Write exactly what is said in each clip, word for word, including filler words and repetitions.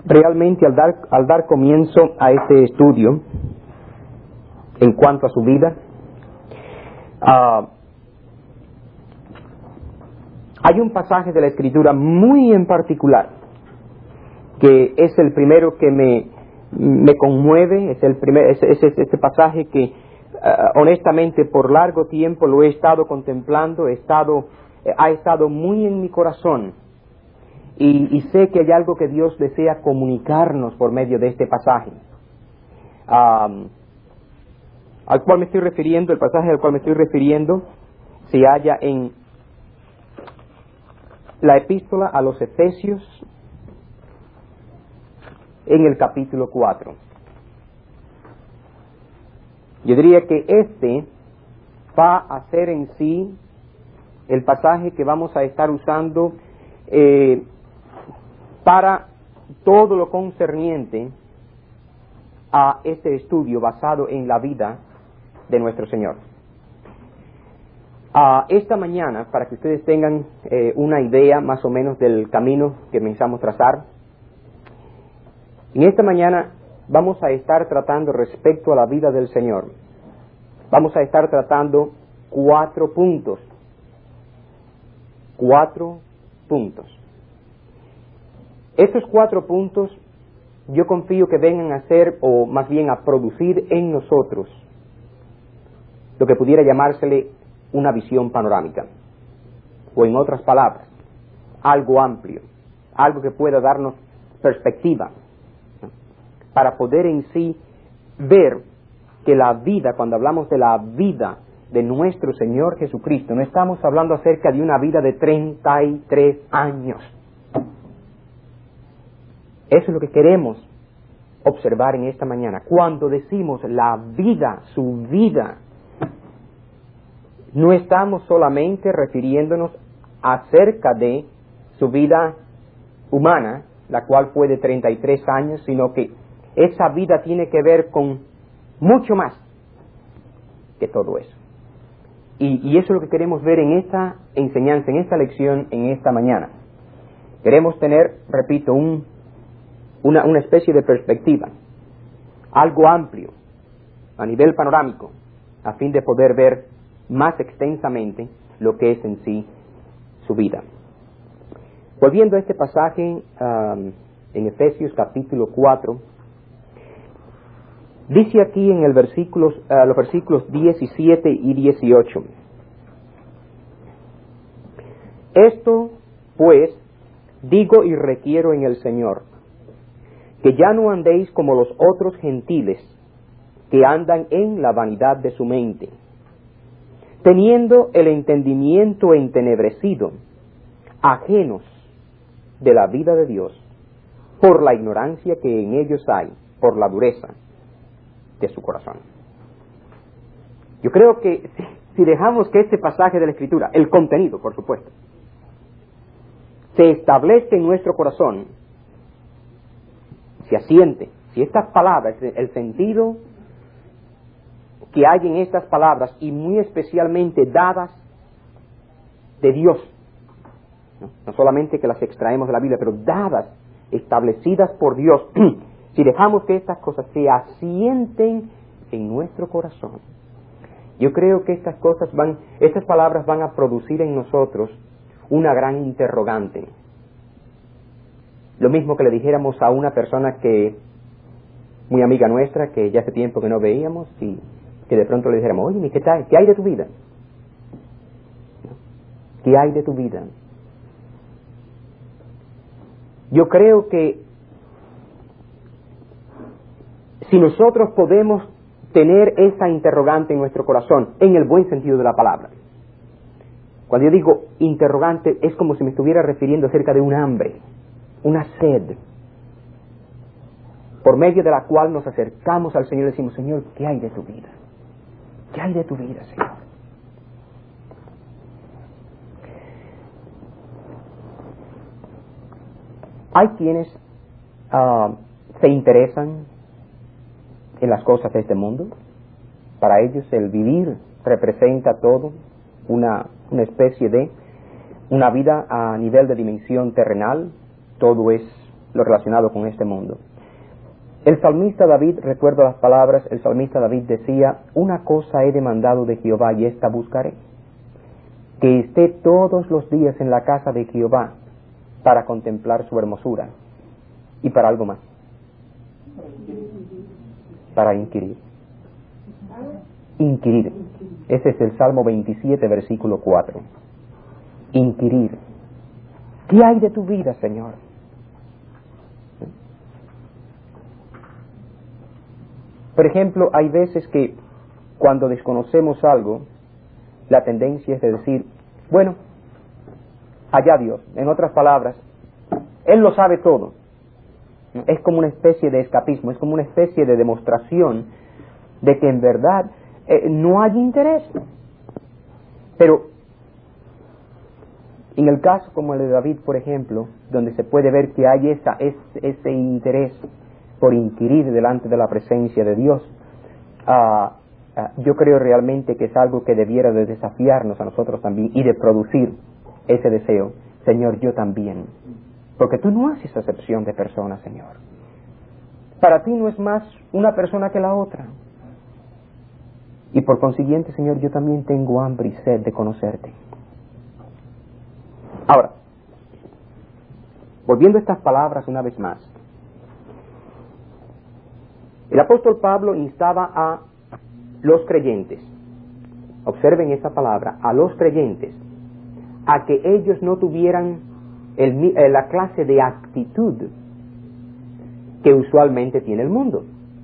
Realmente al dar, al dar comienzo a este estudio en cuanto a su vida, uh, hay un pasaje de la Escritura muy en particular que es el primero que me, me conmueve, es el primer, es, es, es este pasaje que uh, honestamente por largo tiempo lo he estado contemplando, he estado, eh, ha estado muy en mi corazón. Y, y sé que hay algo que Dios desea comunicarnos por medio de este pasaje. Um, al cual me estoy refiriendo, el pasaje al cual me estoy refiriendo, se halla en la epístola a los Efesios, en el capítulo cuatro. Yo diría que este va a ser en sí el pasaje que vamos a estar usando eh, para todo lo concerniente a este estudio basado en la vida de nuestro Señor. Uh, esta mañana, para que ustedes tengan eh, una idea más o menos del camino que pensamos trazar, en esta mañana vamos a estar tratando respecto a la vida del Señor. Vamos a estar tratando cuatro puntos. Cuatro puntos. Estos cuatro puntos yo confío que vengan a ser, o más bien a producir en nosotros, lo que pudiera llamársele una visión panorámica, o en otras palabras, algo amplio, algo que pueda darnos perspectiva, ¿no?, para poder en sí ver que la vida, cuando hablamos de la vida de nuestro Señor Jesucristo, no estamos hablando acerca de una vida de treinta y tres años. Eso es lo que queremos observar en esta mañana. Cuando decimos la vida, su vida, no estamos solamente refiriéndonos acerca de su vida humana, la cual fue de treinta y tres años, sino que esa vida tiene que ver con mucho más que todo eso. Y, y eso es lo que queremos ver en esta enseñanza, en esta lección, en esta mañana. Queremos tener, repito, un Una, una especie de perspectiva, algo amplio, a nivel panorámico, a fin de poder ver más extensamente lo que es en sí su vida. Volviendo a este pasaje um, en Efesios capítulo cuatro, dice aquí en el versículos, uh, los versículos diecisiete y dieciocho, esto pues digo y requiero en el Señor, que ya no andéis como los otros gentiles, que andan en la vanidad de su mente, teniendo el entendimiento entenebrecido, ajenos de la vida de Dios, por la ignorancia que en ellos hay, por la dureza de su corazón. Yo creo que si dejamos que este pasaje de la Escritura, el contenido, por supuesto, se establezca en nuestro corazón, se asiente, si estas palabras, el sentido que hay en estas palabras, y muy especialmente dadas de Dios, no, no solamente que las extraemos de la Biblia, pero dadas, establecidas por Dios, si dejamos que estas cosas se asienten en nuestro corazón, yo creo que estas cosas van, estas palabras van a producir en nosotros una gran interrogante. Lo mismo que le dijéramos a una persona que, muy amiga nuestra, que ya hace tiempo que no veíamos, y que de pronto le dijéramos, oye, ¿qué tal? ¿Qué hay de tu vida? ¿Qué hay de tu vida? Yo creo que si nosotros podemos tener esa interrogante en nuestro corazón, en el buen sentido de la palabra, cuando yo digo interrogante, es como si me estuviera refiriendo acerca de un hambre, una sed, por medio de la cual nos acercamos al Señor y decimos, Señor, ¿qué hay de tu vida? ¿Qué hay de tu vida, Señor? Hay quienes uh, se interesan en las cosas de este mundo. Para ellos el vivir representa todo, una, una especie de una vida a nivel de dimensión terrenal. Todo es lo relacionado con este mundo. El salmista David, recuerdo las palabras, el salmista David decía, una cosa he demandado de Jehová y esta buscaré, que esté todos los días en la casa de Jehová para contemplar su hermosura y para algo más, para inquirir. Inquirir. Ese es el Salmo veintisiete, versículo cuatro. Inquirir. ¿Qué hay de tu vida, Señor? Por ejemplo, hay veces que cuando desconocemos algo, la tendencia es de decir, bueno, allá Dios. En otras palabras, Él lo sabe todo. Es como una especie de escapismo, es como una especie de demostración de que en verdad eh, no hay interés. Pero en el caso como el de David, por ejemplo, donde se puede ver que hay esa, es, ese interés por inquirir delante de la presencia de Dios, uh, uh, yo creo realmente que es algo que debiera de desafiarnos a nosotros también y de producir ese deseo. Señor, yo también. Porque tú no haces acepción de personas, Señor. Para ti no es más una persona que la otra. Y por consiguiente, Señor, yo también tengo hambre y sed de conocerte. Ahora, volviendo a estas palabras una vez más, el apóstol Pablo instaba a los creyentes, observen esa palabra, a los creyentes, a que ellos no tuvieran el, la clase de actitud que usualmente tiene el mundo.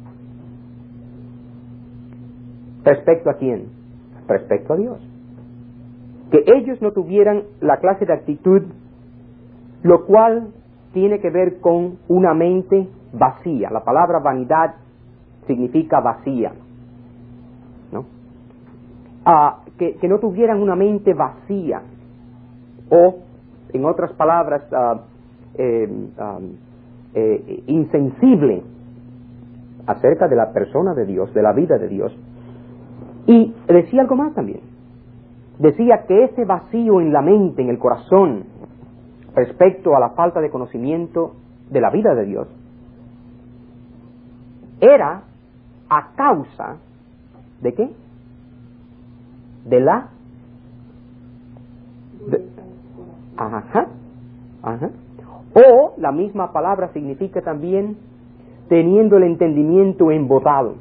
¿Respecto a quién? Respecto a Dios. Que ellos no tuvieran la clase de actitud, lo cual tiene que ver con una mente vacía. La palabra vanidad significa vacía, ¿no? Ah, que, que no tuvieran una mente vacía, o, en otras palabras, uh, eh, um, eh, insensible acerca de la persona de Dios, de la vida de Dios. Y decía algo más también. Decía que ese vacío en la mente, en el corazón, respecto a la falta de conocimiento de la vida de Dios, era a causa de qué? De la de, ajá, ajá. O la misma palabra significa también teniendo el entendimiento embotado,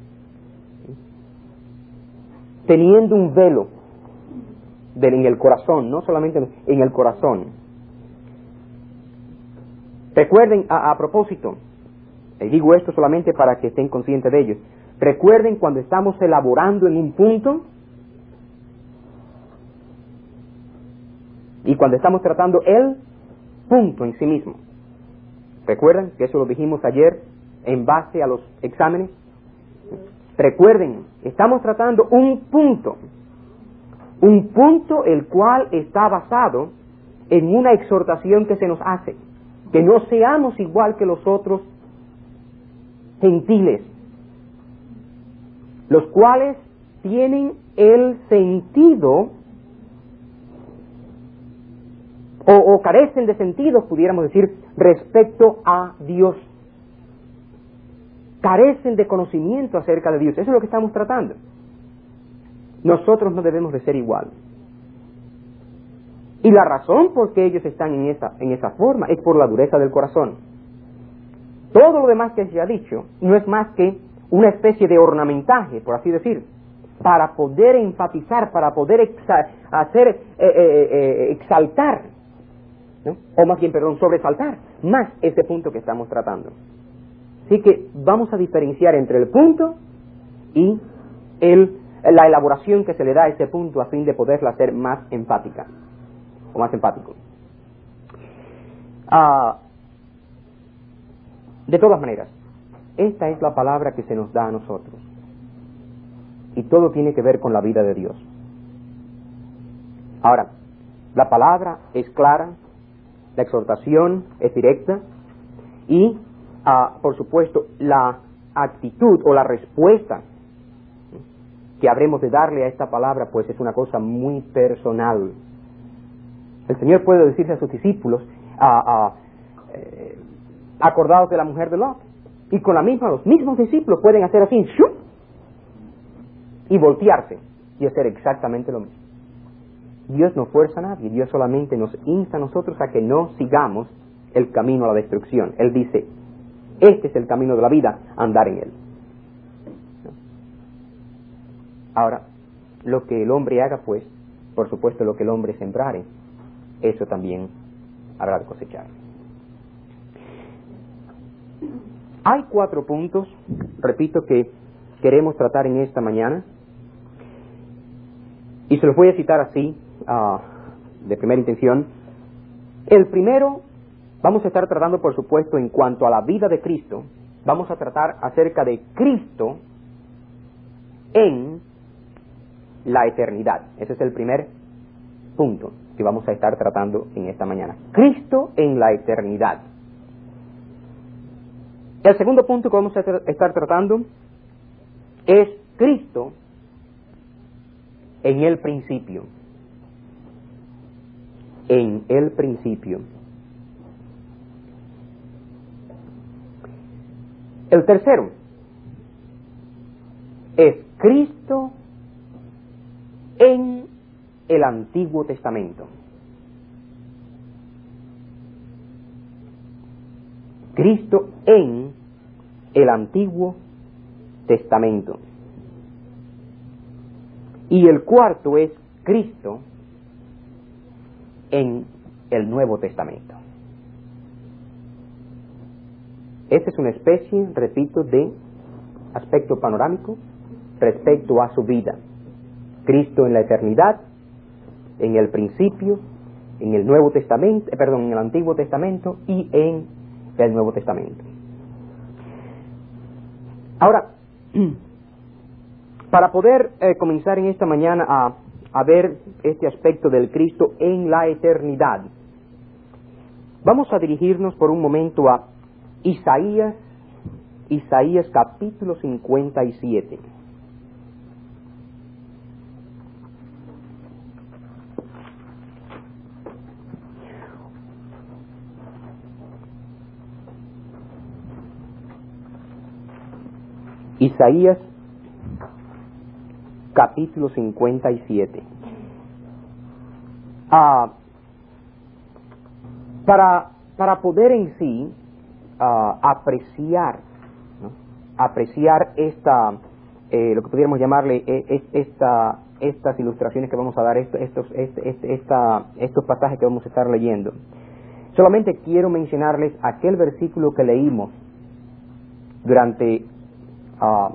teniendo un velo de, en el corazón, no solamente en el corazón. Recuerden, a, a propósito, y digo esto solamente para que estén conscientes de ello, recuerden cuando estamos elaborando en un punto y cuando estamos tratando el punto en sí mismo. ¿Recuerdan que eso lo dijimos ayer en base a los exámenes? Recuerden, estamos tratando un punto, un punto el cual está basado en una exhortación que se nos hace, que no seamos igual que los otros gentiles, los cuales tienen el sentido o, o carecen de sentido, pudiéramos decir, respecto a Dios. Carecen de conocimiento acerca de Dios. Eso es lo que estamos tratando. Nosotros no debemos de ser igual. Y la razón por qué ellos están en esa, en esa forma es por la dureza del corazón. Todo lo demás que se ha dicho no es más que una especie de ornamentaje, por así decir, para poder enfatizar, para poder exa- hacer eh, eh, eh, exaltar, ¿no? O más bien, perdón, sobresaltar más ese punto que estamos tratando. Así que vamos a diferenciar entre el punto y el, la elaboración que se le da a ese punto a fin de poderla hacer más enfática o más empático. Ah, de todas maneras, esta es la palabra que se nos da a nosotros y todo tiene que ver con la vida de Dios. Ahora, la palabra es clara, la exhortación es directa y Uh, por supuesto, la actitud o la respuesta que habremos de darle a esta palabra, pues es una cosa muy personal. El Señor puede decirse a sus discípulos, uh, uh, eh, Acordados de la mujer de Lot. Y con la misma, los mismos discípulos pueden hacer así, ¡shup! Y voltearse y hacer exactamente lo mismo. Dios no fuerza a nadie, Dios solamente nos insta a nosotros a que no sigamos el camino a la destrucción. Él dice, este es el camino de la vida, andar en él. Ahora, lo que el hombre haga, pues, por supuesto, lo que el hombre sembrare, eso también habrá de cosechar. Hay cuatro puntos, repito, que queremos tratar en esta mañana, y se los voy a citar así, uh, de primera intención. El primero, vamos a estar tratando, por supuesto, en cuanto a la vida de Cristo, vamos a tratar acerca de Cristo en la eternidad. Ese es el primer punto que vamos a estar tratando en esta mañana. Cristo en la eternidad. El segundo punto que vamos a estar tratando es Cristo en el principio. En el principio. El tercero es Cristo en el Antiguo Testamento. Cristo en el Antiguo Testamento. Y el cuarto es Cristo en el Nuevo Testamento. Esta es una especie, repito, de aspecto panorámico respecto a su vida. Cristo en la eternidad, en el principio, en el Nuevo Testamento, eh, perdón, en el Antiguo Testamento y en el Nuevo Testamento. Ahora, para poder eh, comenzar en esta mañana a, a ver este aspecto del Cristo en la eternidad, vamos a dirigirnos por un momento a Isaías, Isaías capítulo cincuenta y siete. Isaías capítulo cincuenta y siete. Ah, para, para poder en sí ah, apreciar, ¿no? apreciar esta, eh, lo que pudiéramos llamarle eh, esta, estas ilustraciones que vamos a dar, estos, estos, este, este, esta, estos pasajes que vamos a estar leyendo, solamente quiero mencionarles aquel versículo que leímos durante Uh,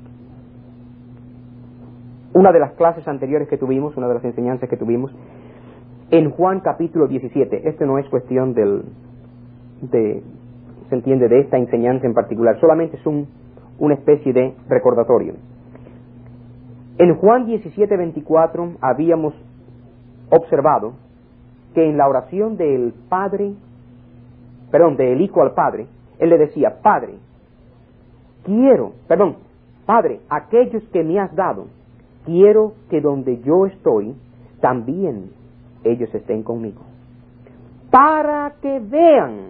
una de las clases anteriores que tuvimos, una de las enseñanzas que tuvimos, en Juan capítulo diecisiete. Este no es cuestión del, de, se entiende, de esta enseñanza en particular, solamente es un, una especie de recordatorio. En Juan diecisiete veinticuatro habíamos observado que en la oración del Padre, perdón, del Hijo al Padre, él le decía, Padre, quiero, perdón, Padre, aquellos que me has dado, quiero que donde yo estoy, también ellos estén conmigo. Para que vean,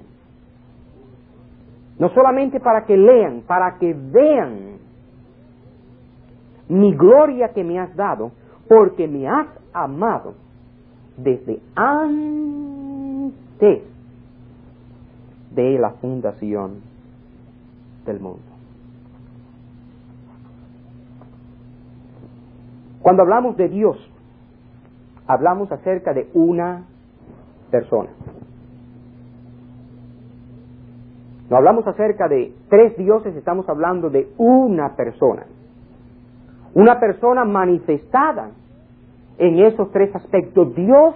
no solamente para que lean, para que vean mi gloria que me has dado, porque me has amado desde antes de la fundación del mundo. Cuando hablamos de Dios, hablamos acerca de una persona. No hablamos acerca de tres dioses, estamos hablando de una persona. Una persona manifestada en esos tres aspectos. Dios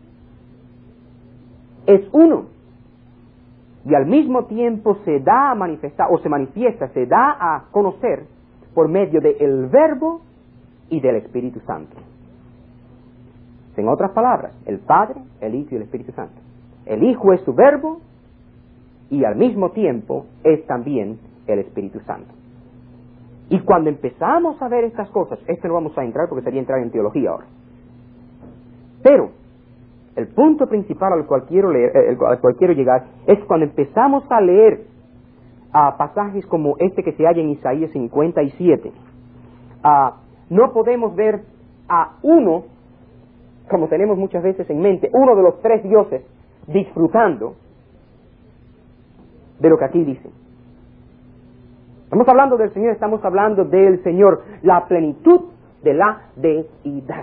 es uno y al mismo tiempo se da a manifestar, o se manifiesta, se da a conocer por medio del Verbo y del Espíritu Santo. En otras palabras, el Padre, el Hijo y el Espíritu Santo. El Hijo es su Verbo y al mismo tiempo es también el Espíritu Santo. Y cuando empezamos a ver estas cosas, esto no vamos a entrar porque sería entrar en teología ahora, pero el punto principal al cual quiero leer, el, al cual quiero llegar, es cuando empezamos a leer a pasajes como este que se halla en Isaías cincuenta y siete. Uh, no podemos ver a uno, como tenemos muchas veces en mente, uno de los tres dioses disfrutando de lo que aquí dice. Estamos hablando del Señor, estamos hablando del Señor, la plenitud de la deidad.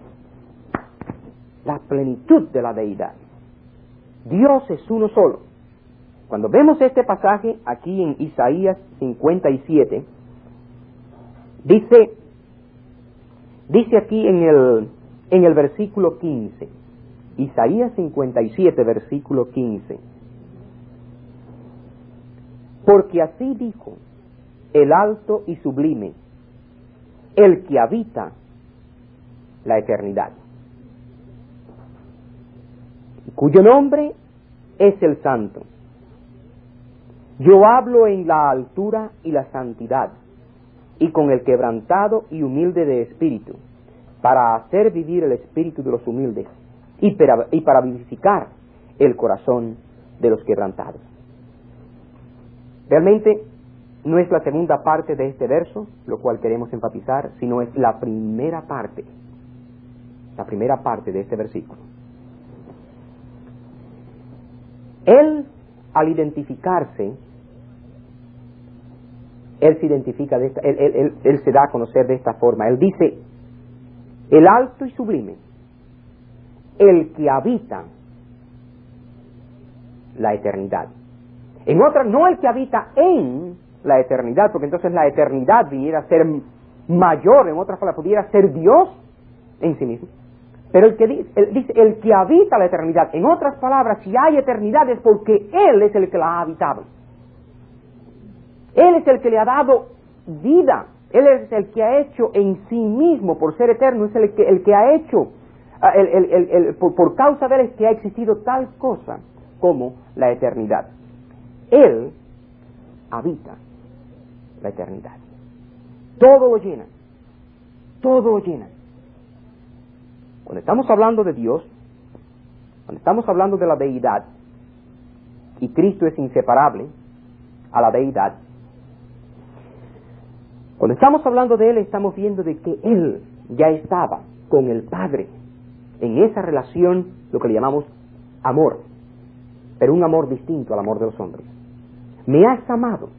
La plenitud de la deidad. Dios es uno solo. Cuando vemos este pasaje aquí en Isaías cincuenta y siete, dice, dice aquí en el, en el versículo quince, Isaías cincuenta y siete, versículo quince, porque así dijo el alto y sublime, el que habita la eternidad, cuyo nombre es el Santo. Yo hablo en la altura y la santidad, y con el quebrantado y humilde de espíritu, para hacer vivir el espíritu de los humildes, y para, y para vivificar el corazón de los quebrantados. Realmente no es la segunda parte de este verso, lo cual queremos enfatizar, sino es la primera parte, la primera parte de este versículo. Él, al identificarse, Él se identifica, de esta, él, él, él, él se da a conocer de esta forma. Él dice, el alto y sublime, el que habita la eternidad. En otra, no el que habita en la eternidad, porque entonces la eternidad viniera a ser mayor, en otras palabras, pudiera ser Dios en sí mismo. Pero el que dice, él dice, el que habita la eternidad. En otras palabras, si hay eternidad es porque Él es el que la ha habitado. Él es el que le ha dado vida. Él es el que ha hecho en sí mismo, por ser eterno, es el que, el que ha hecho, el, el, el, el, por, por causa de Él es que ha existido tal cosa como la eternidad. Él habita la eternidad. Todo lo llena. Todo lo llena. Cuando estamos hablando de Dios, cuando estamos hablando de la deidad, y Cristo es inseparable a la deidad, cuando estamos hablando de Él, estamos viendo de que Él ya estaba con el Padre en esa relación, lo que le llamamos amor, pero un amor distinto al amor de los hombres. Me has amado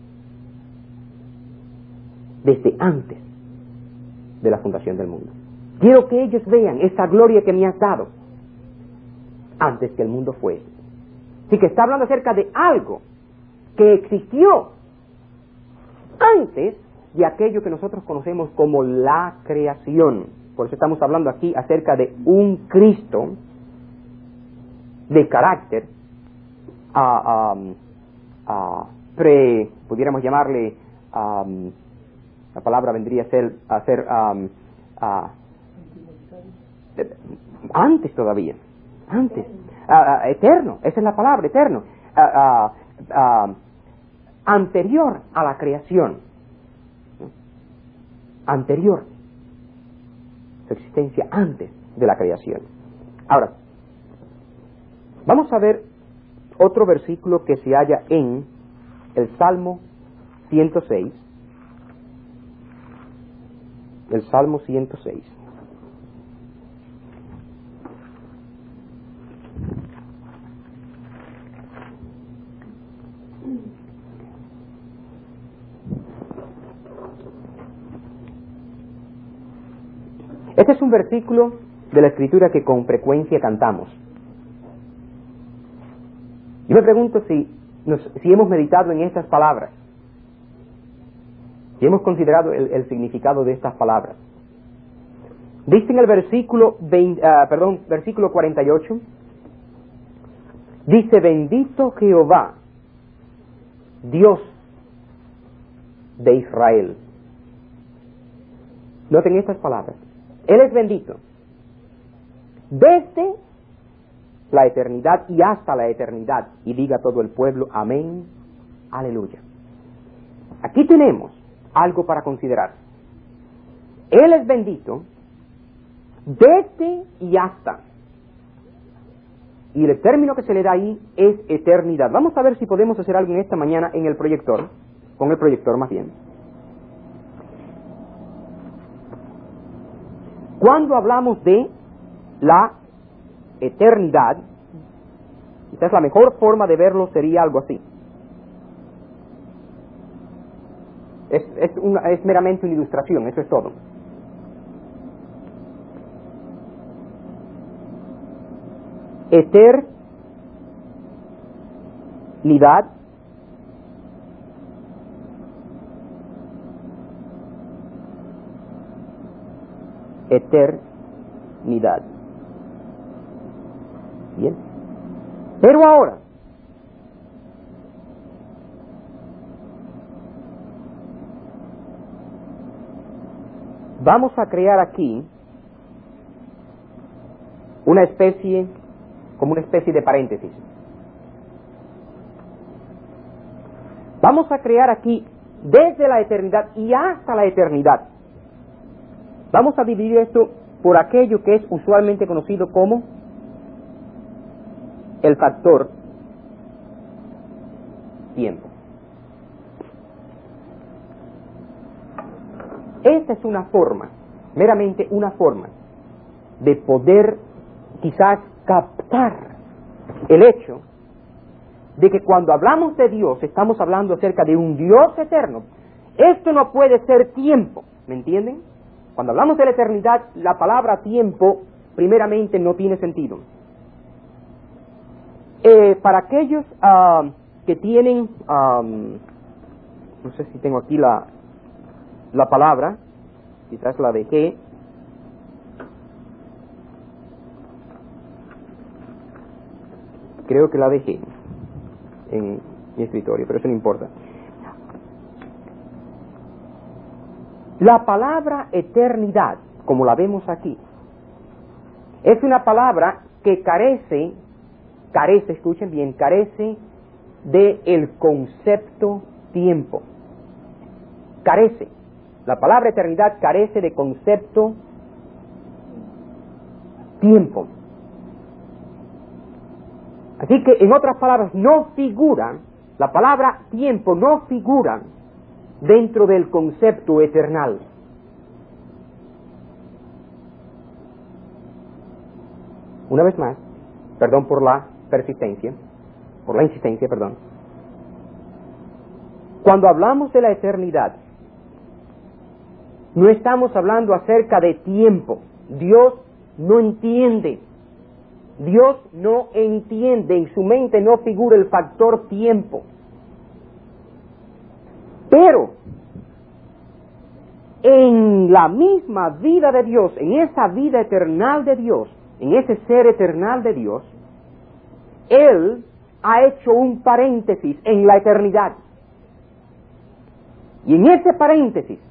desde antes de la fundación del mundo. Quiero que ellos vean esa gloria que me has dado antes que el mundo fuese. Así que está hablando acerca de algo que existió antes de aquello que nosotros conocemos como la creación. Por eso estamos hablando aquí acerca de un Cristo de carácter uh, um, uh, pre, pudiéramos llamarle, um, la palabra vendría a ser, a ser um, uh, antes todavía, antes, uh, uh, eterno, esa es la palabra, eterno, uh, uh, uh, anterior a la creación, anterior, su existencia antes de la creación. Ahora, vamos a ver otro versículo que se halla en el Salmo ciento seis, el Salmo ciento seis. Este es un versículo de la Escritura que con frecuencia cantamos. Yo me pregunto si, nos, si hemos meditado en estas palabras, si hemos considerado el, el significado de estas palabras. Dice en el versículo, veinte, uh, perdón, versículo cuarenta y ocho, dice, bendito Jehová, Dios de Israel. Noten estas palabras. Él es bendito desde la eternidad y hasta la eternidad. Y diga todo el pueblo, amén, aleluya. Aquí tenemos algo para considerar. Él es bendito desde y hasta. Y el término que se le da ahí es eternidad. Vamos a ver si podemos hacer algo en esta mañana en el proyector, con el proyector más bien. Cuando hablamos de la eternidad, quizás la mejor forma de verlo sería algo así. Es, es, una, es meramente una ilustración, eso es todo. Eternidad eternidad. Bien. Pero ahora, vamos a crear aquí una especie, como una especie de paréntesis. Vamos a crear aquí desde la eternidad y hasta la eternidad. Vamos a dividir esto por aquello que es usualmente conocido como el factor tiempo. Esta es una forma, meramente una forma, de poder quizás captar el hecho de que cuando hablamos de Dios estamos hablando acerca de un Dios eterno. Esto no puede ser tiempo, ¿me entienden? Cuando hablamos de la eternidad, la palabra tiempo primeramente no tiene sentido. Eh, para aquellos uh, que tienen, um, no sé si tengo aquí la, la palabra, quizás la dejé. Creo que la dejé en mi escritorio, pero eso no importa. La palabra eternidad, como la vemos aquí, es una palabra que carece, carece, escuchen bien, carece de el concepto tiempo. Carece. La palabra eternidad carece de concepto tiempo. Así que, en otras palabras, no figura, la palabra tiempo no figura dentro del concepto eternal. Una vez más, perdón por la persistencia, por la insistencia, perdón. Cuando hablamos de la eternidad, no estamos hablando acerca de tiempo. Dios no entiende. Dios no entiende, en su mente no figura el factor tiempo. Pero, en la misma vida de Dios, en esa vida eternal de Dios, en ese ser eternal de Dios, Él ha hecho un paréntesis en la eternidad. Y en ese paréntesis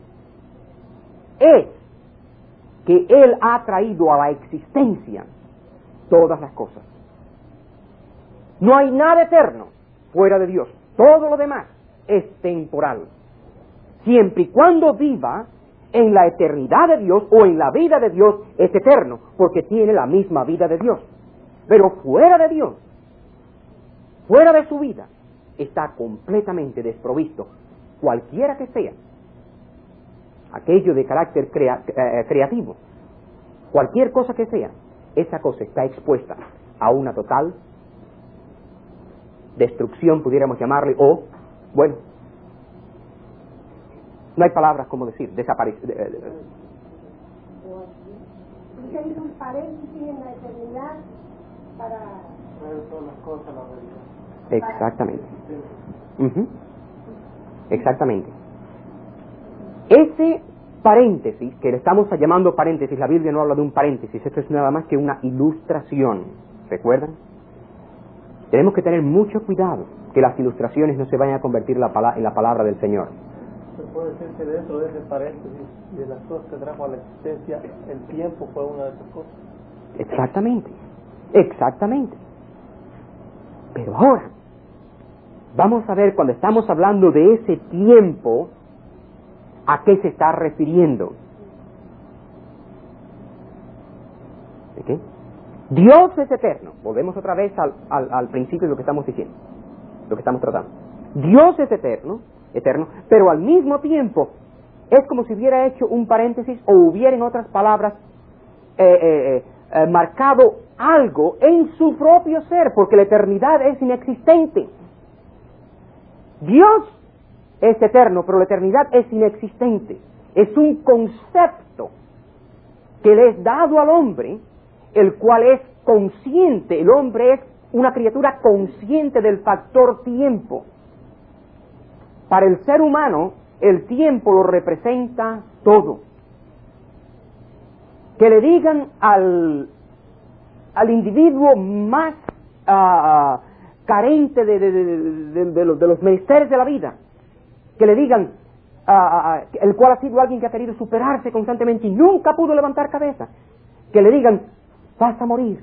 es que Él ha traído a la existencia todas las cosas. No hay nada eterno fuera de Dios. Todo lo demás es temporal. Siempre y cuando viva en la eternidad de Dios o en la vida de Dios, es eterno, porque tiene la misma vida de Dios. Pero fuera de Dios, fuera de su vida, está completamente desprovisto, cualquiera que sea aquello de carácter crea, eh, creativo, cualquier cosa que sea, esa cosa está expuesta a una total destrucción, pudiéramos llamarle, o, bueno, no hay palabras como decir, desaparecer. De, de, de. Usted hizo un paréntesis en la eternidad para ver todas las cosas, la realidad. Exactamente. Uh-huh. Exactamente. Ese paréntesis, que le estamos llamando paréntesis, la Biblia no habla de un paréntesis, esto es nada más que una ilustración, ¿recuerdan? Tenemos que tener mucho cuidado que las ilustraciones no se vayan a convertir en la, pala- en la palabra del Señor. Se puede decir que dentro de ese paréntesis de las cosas que trajo a la existencia, el tiempo fue una de esas cosas. Exactamente, exactamente. Pero ahora, vamos a ver cuando estamos hablando de ese tiempo, ¿a qué se está refiriendo? ¿De qué? Dios es eterno. Volvemos otra vez al, al, al principio de lo que estamos diciendo, lo que estamos tratando. Dios es eterno, eterno, pero al mismo tiempo es como si hubiera hecho un paréntesis o hubiera, en otras palabras, eh, eh, eh, marcado algo en su propio ser, porque la eternidad es inexistente. Dios es eterno, pero la eternidad es inexistente. Es un concepto que le es dado al hombre, el cual es consciente. El hombre es una criatura consciente del factor tiempo. Para el ser humano, el tiempo lo representa todo. Que le digan al, al individuo más uh, carente de, de, de, de, de, los, de los menesteres de la vida, que le digan, uh, uh, el cual ha sido alguien que ha querido superarse constantemente y nunca pudo levantar cabeza, que le digan, vas a morir.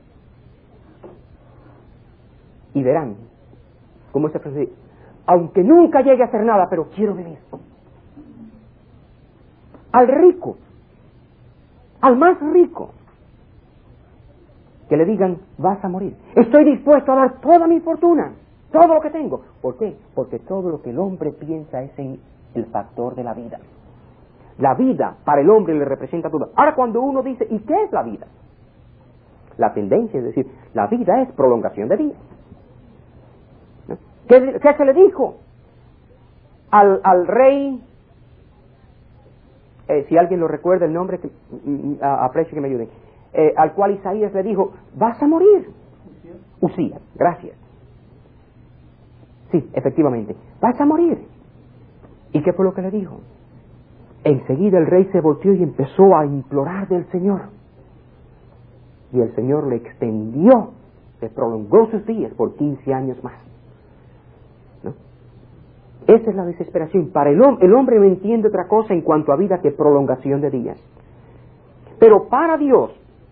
Y verán cómo esa frase, aunque nunca llegue a hacer nada, pero quiero vivir. Al rico, al más rico, que le digan, vas a morir. Estoy dispuesto a dar toda mi fortuna, todo lo que tengo. ¿Por qué? Porque todo lo que el hombre piensa es en el factor de la vida. La vida para el hombre le representa todo. Ahora, cuando uno dice, ¿y qué es la vida? La tendencia es decir, la vida es prolongación de vida. ¿No? ¿Qué, qué se le dijo al, al rey? Eh, si alguien lo recuerda el nombre, que, mm, aprecio que me ayuden. Eh, al cual Isaías le dijo, vas a morir. Usías, gracias. Sí, efectivamente, vas a morir. ¿Y qué fue lo que le dijo? Enseguida el rey se volteó y empezó a implorar del Señor. Y el Señor le extendió, le prolongó sus días por quince años más. ¿No? Esa es la desesperación. Para el hombre, el hombre no entiende otra cosa en cuanto a vida que prolongación de días. Pero para Dios,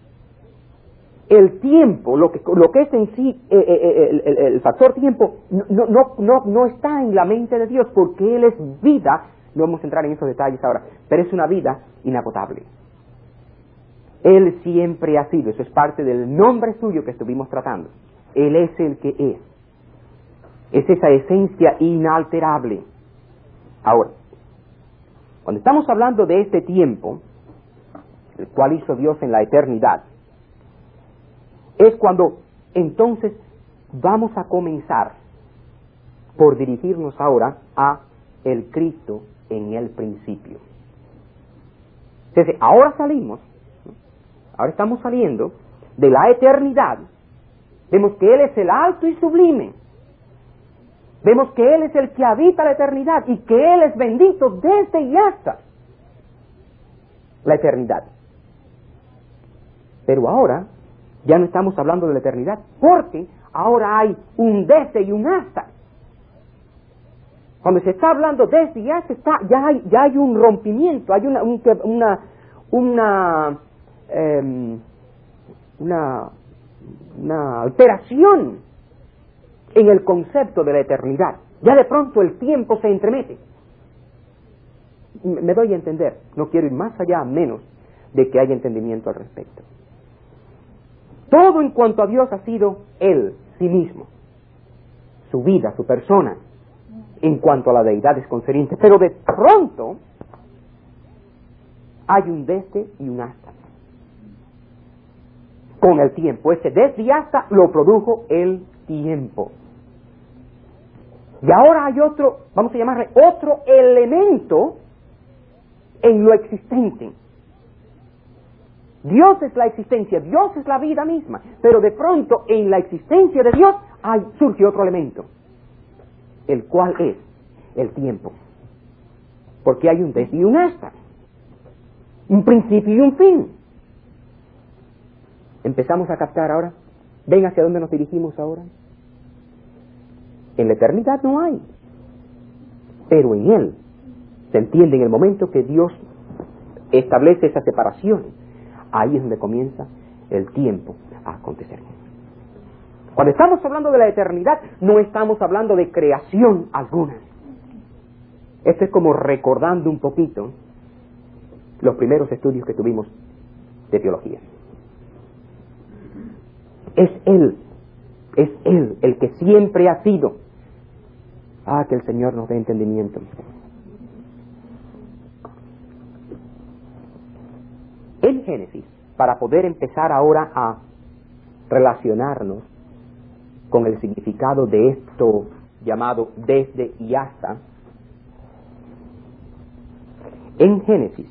el tiempo, lo que, lo que es en sí, eh, eh, el, el, el factor tiempo, no, no, no, no está en la mente de Dios, porque Él es vida. No vamos a entrar en esos detalles ahora, pero es una vida inagotable. Él siempre ha sido, eso es parte del nombre suyo que estuvimos tratando. Él es el que es. Es esa esencia inalterable. Ahora, cuando estamos hablando de este tiempo, el cual hizo Dios en la eternidad, es cuando entonces vamos a comenzar por dirigirnos ahora a el Cristo en el principio. Entonces, ahora salimos, ¿no? Ahora estamos saliendo de la eternidad. Vemos que Él es el alto y sublime. Vemos que Él es el que habita la eternidad y que Él es bendito desde y hasta la eternidad. Pero ahora ya no estamos hablando de la eternidad, porque ahora hay un desde y un hasta. Cuando se está hablando desde y hasta, está, ya, hay, ya hay un rompimiento, hay una un, una una, eh, una una alteración en el concepto de la eternidad. Ya de pronto el tiempo se entremete. Me doy a entender, no quiero ir más allá, menos de que haya entendimiento al respecto. Todo en cuanto a Dios ha sido Él, sí mismo, su vida, su persona, en cuanto a la deidad es concerniente. Pero de pronto hay un desde y un hasta. Con el tiempo, ese desde y hasta lo produjo el tiempo. Y ahora hay otro, vamos a llamarle otro elemento en lo existente. Dios es la existencia, Dios es la vida misma, pero de pronto en la existencia de Dios hay, surge otro elemento, el cual es el tiempo. Porque hay un desde y un hasta, un principio y un fin. Empezamos a captar ahora. ¿Ven hacia dónde nos dirigimos ahora? En la eternidad no hay, pero en Él se entiende en el momento que Dios establece esa separación. Ahí es donde comienza el tiempo a acontecer. Cuando estamos hablando de la eternidad, no estamos hablando de creación alguna. Esto es como recordando un poquito los primeros estudios que tuvimos de teología. Es Él, es Él el que siempre ha sido. Ah, que el Señor nos dé entendimiento. En Génesis, para poder empezar ahora a relacionarnos con el significado de esto llamado desde y hasta, en Génesis,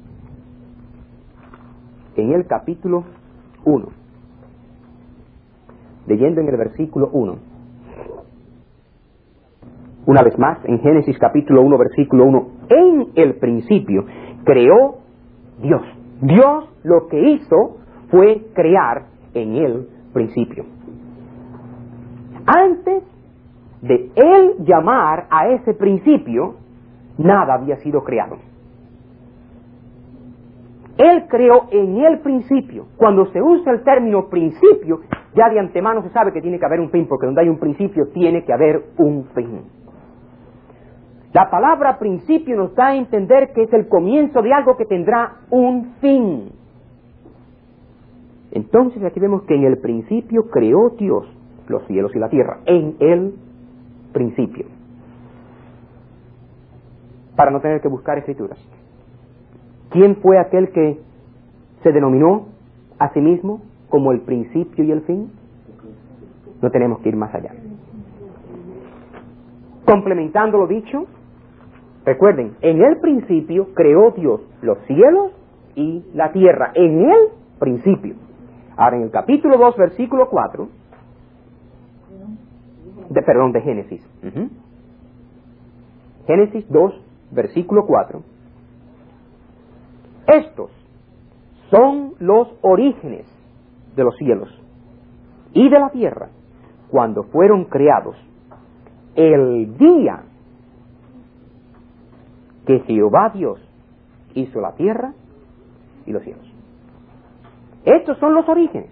en el capítulo uno, leyendo en el versículo uno, una vez más, en Génesis capítulo uno, versículo uno, en el principio creó Dios. Dios lo que hizo fue crear en el principio. Antes de Él llamar a ese principio, nada había sido creado. Él creó en el principio. Cuando se usa el término principio, ya de antemano se sabe que tiene que haber un fin, porque donde hay un principio tiene que haber un fin. La palabra principio nos da a entender que es el comienzo de algo que tendrá un fin. Entonces aquí vemos que en el principio creó Dios los cielos y la tierra. En el principio. Para no tener que buscar escrituras. ¿Quién fue aquel que se denominó a sí mismo como el principio y el fin? No tenemos que ir más allá. Complementando lo dicho, recuerden, en el principio creó Dios los cielos y la tierra. En el principio. Ahora en el capítulo dos, versículo cuatro, de, perdón, de Génesis. Uh-huh. Génesis dos, versículo cuatro. Estos son los orígenes de los cielos y de la tierra cuando fueron creados el día que Jehová Dios hizo la tierra y los cielos. Estos son los orígenes.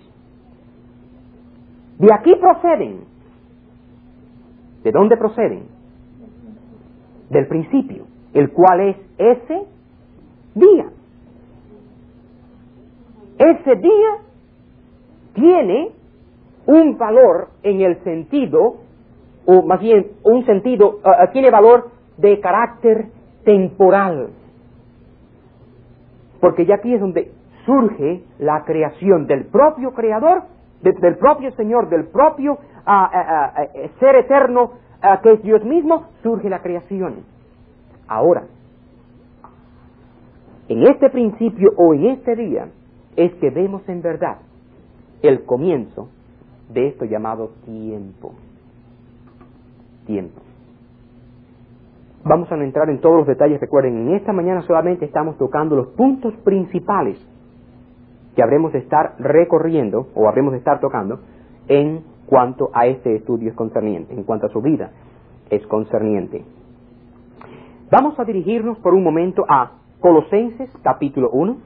De aquí proceden. ¿De dónde proceden? Del principio, el cual es ese día. Ese día tiene un valor en el sentido, o más bien un sentido, uh, tiene valor de carácter temporal. Porque ya aquí es donde surge la creación del propio Creador, de, del propio Señor, del propio uh, uh, uh, Ser eterno uh, que es Dios mismo, surge la creación. Ahora, en este principio o en este día, es que vemos en verdad el comienzo de esto llamado tiempo. Tiempo. Vamos a no entrar en todos los detalles, recuerden, en esta mañana solamente estamos tocando los puntos principales que habremos de estar recorriendo, o habremos de estar tocando, en cuanto a este estudio es concerniente, en cuanto a su vida es concerniente. Vamos a dirigirnos por un momento a Colosenses capítulo uno.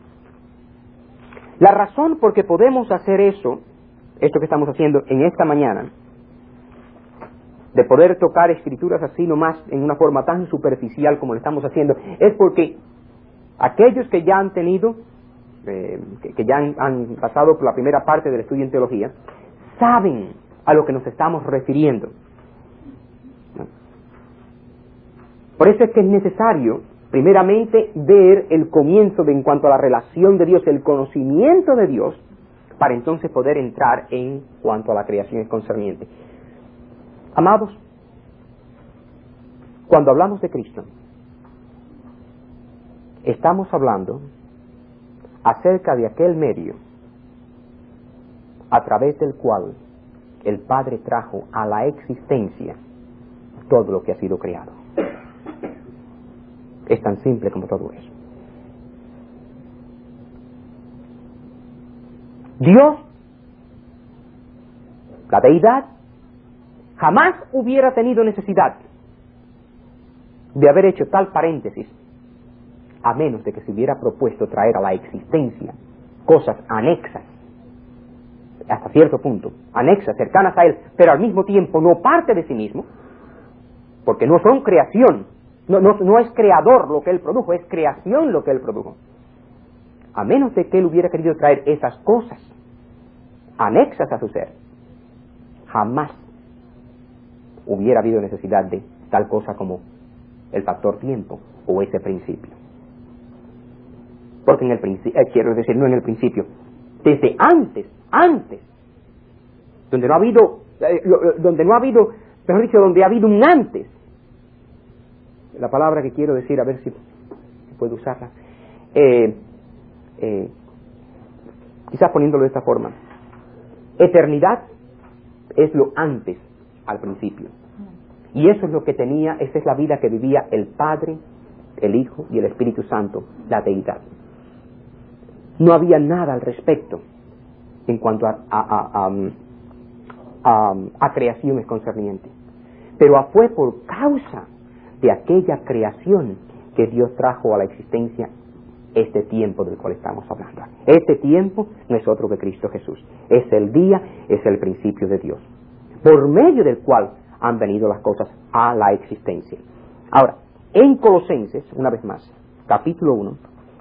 La razón por que podemos hacer eso, esto que estamos haciendo en esta mañana, de poder tocar escrituras así nomás en una forma tan superficial como lo estamos haciendo, es porque aquellos que ya han tenido, eh, que, que ya han, han pasado por la primera parte del estudio en teología, saben a lo que nos estamos refiriendo. ¿No? Por eso es que es necesario primeramente ver el comienzo de en cuanto a la relación de Dios, el conocimiento de Dios, para entonces poder entrar en cuanto a la creación es concerniente. Amados, cuando hablamos de Cristo, estamos hablando acerca de aquel medio a través del cual el Padre trajo a la existencia todo lo que ha sido creado. Es tan simple como todo eso. Dios, la deidad, jamás hubiera tenido necesidad de haber hecho tal paréntesis, a menos de que se hubiera propuesto traer a la existencia cosas anexas, hasta cierto punto, anexas, cercanas a Él, pero al mismo tiempo no parte de sí mismo, porque no son creación. No, no, no es creador lo que Él produjo, es creación lo que Él produjo. A menos de que Él hubiera querido traer esas cosas anexas a su ser, jamás hubiera habido necesidad de tal cosa como el factor tiempo o ese principio. Porque en el principio, eh, quiero decir, no en el principio, desde antes, antes, donde no ha habido, eh, donde no ha habido, mejor dicho, donde ha habido un antes. La palabra que quiero decir, a ver si, si puedo usarla, eh, eh, quizás poniéndolo de esta forma. Eternidad es lo antes al principio. Y eso es lo que tenía, esa es la vida que vivía el Padre, el Hijo y el Espíritu Santo, la deidad. No había nada al respecto en cuanto a, a, a, a, a, a creaciones concernientes. Pero fue por causa de aquella creación que Dios trajo a la existencia este tiempo del cual estamos hablando. Este tiempo no es otro que Cristo Jesús. Es el día, es el principio de Dios, por medio del cual han venido las cosas a la existencia. Ahora, en Colosenses, una vez más, capítulo uno,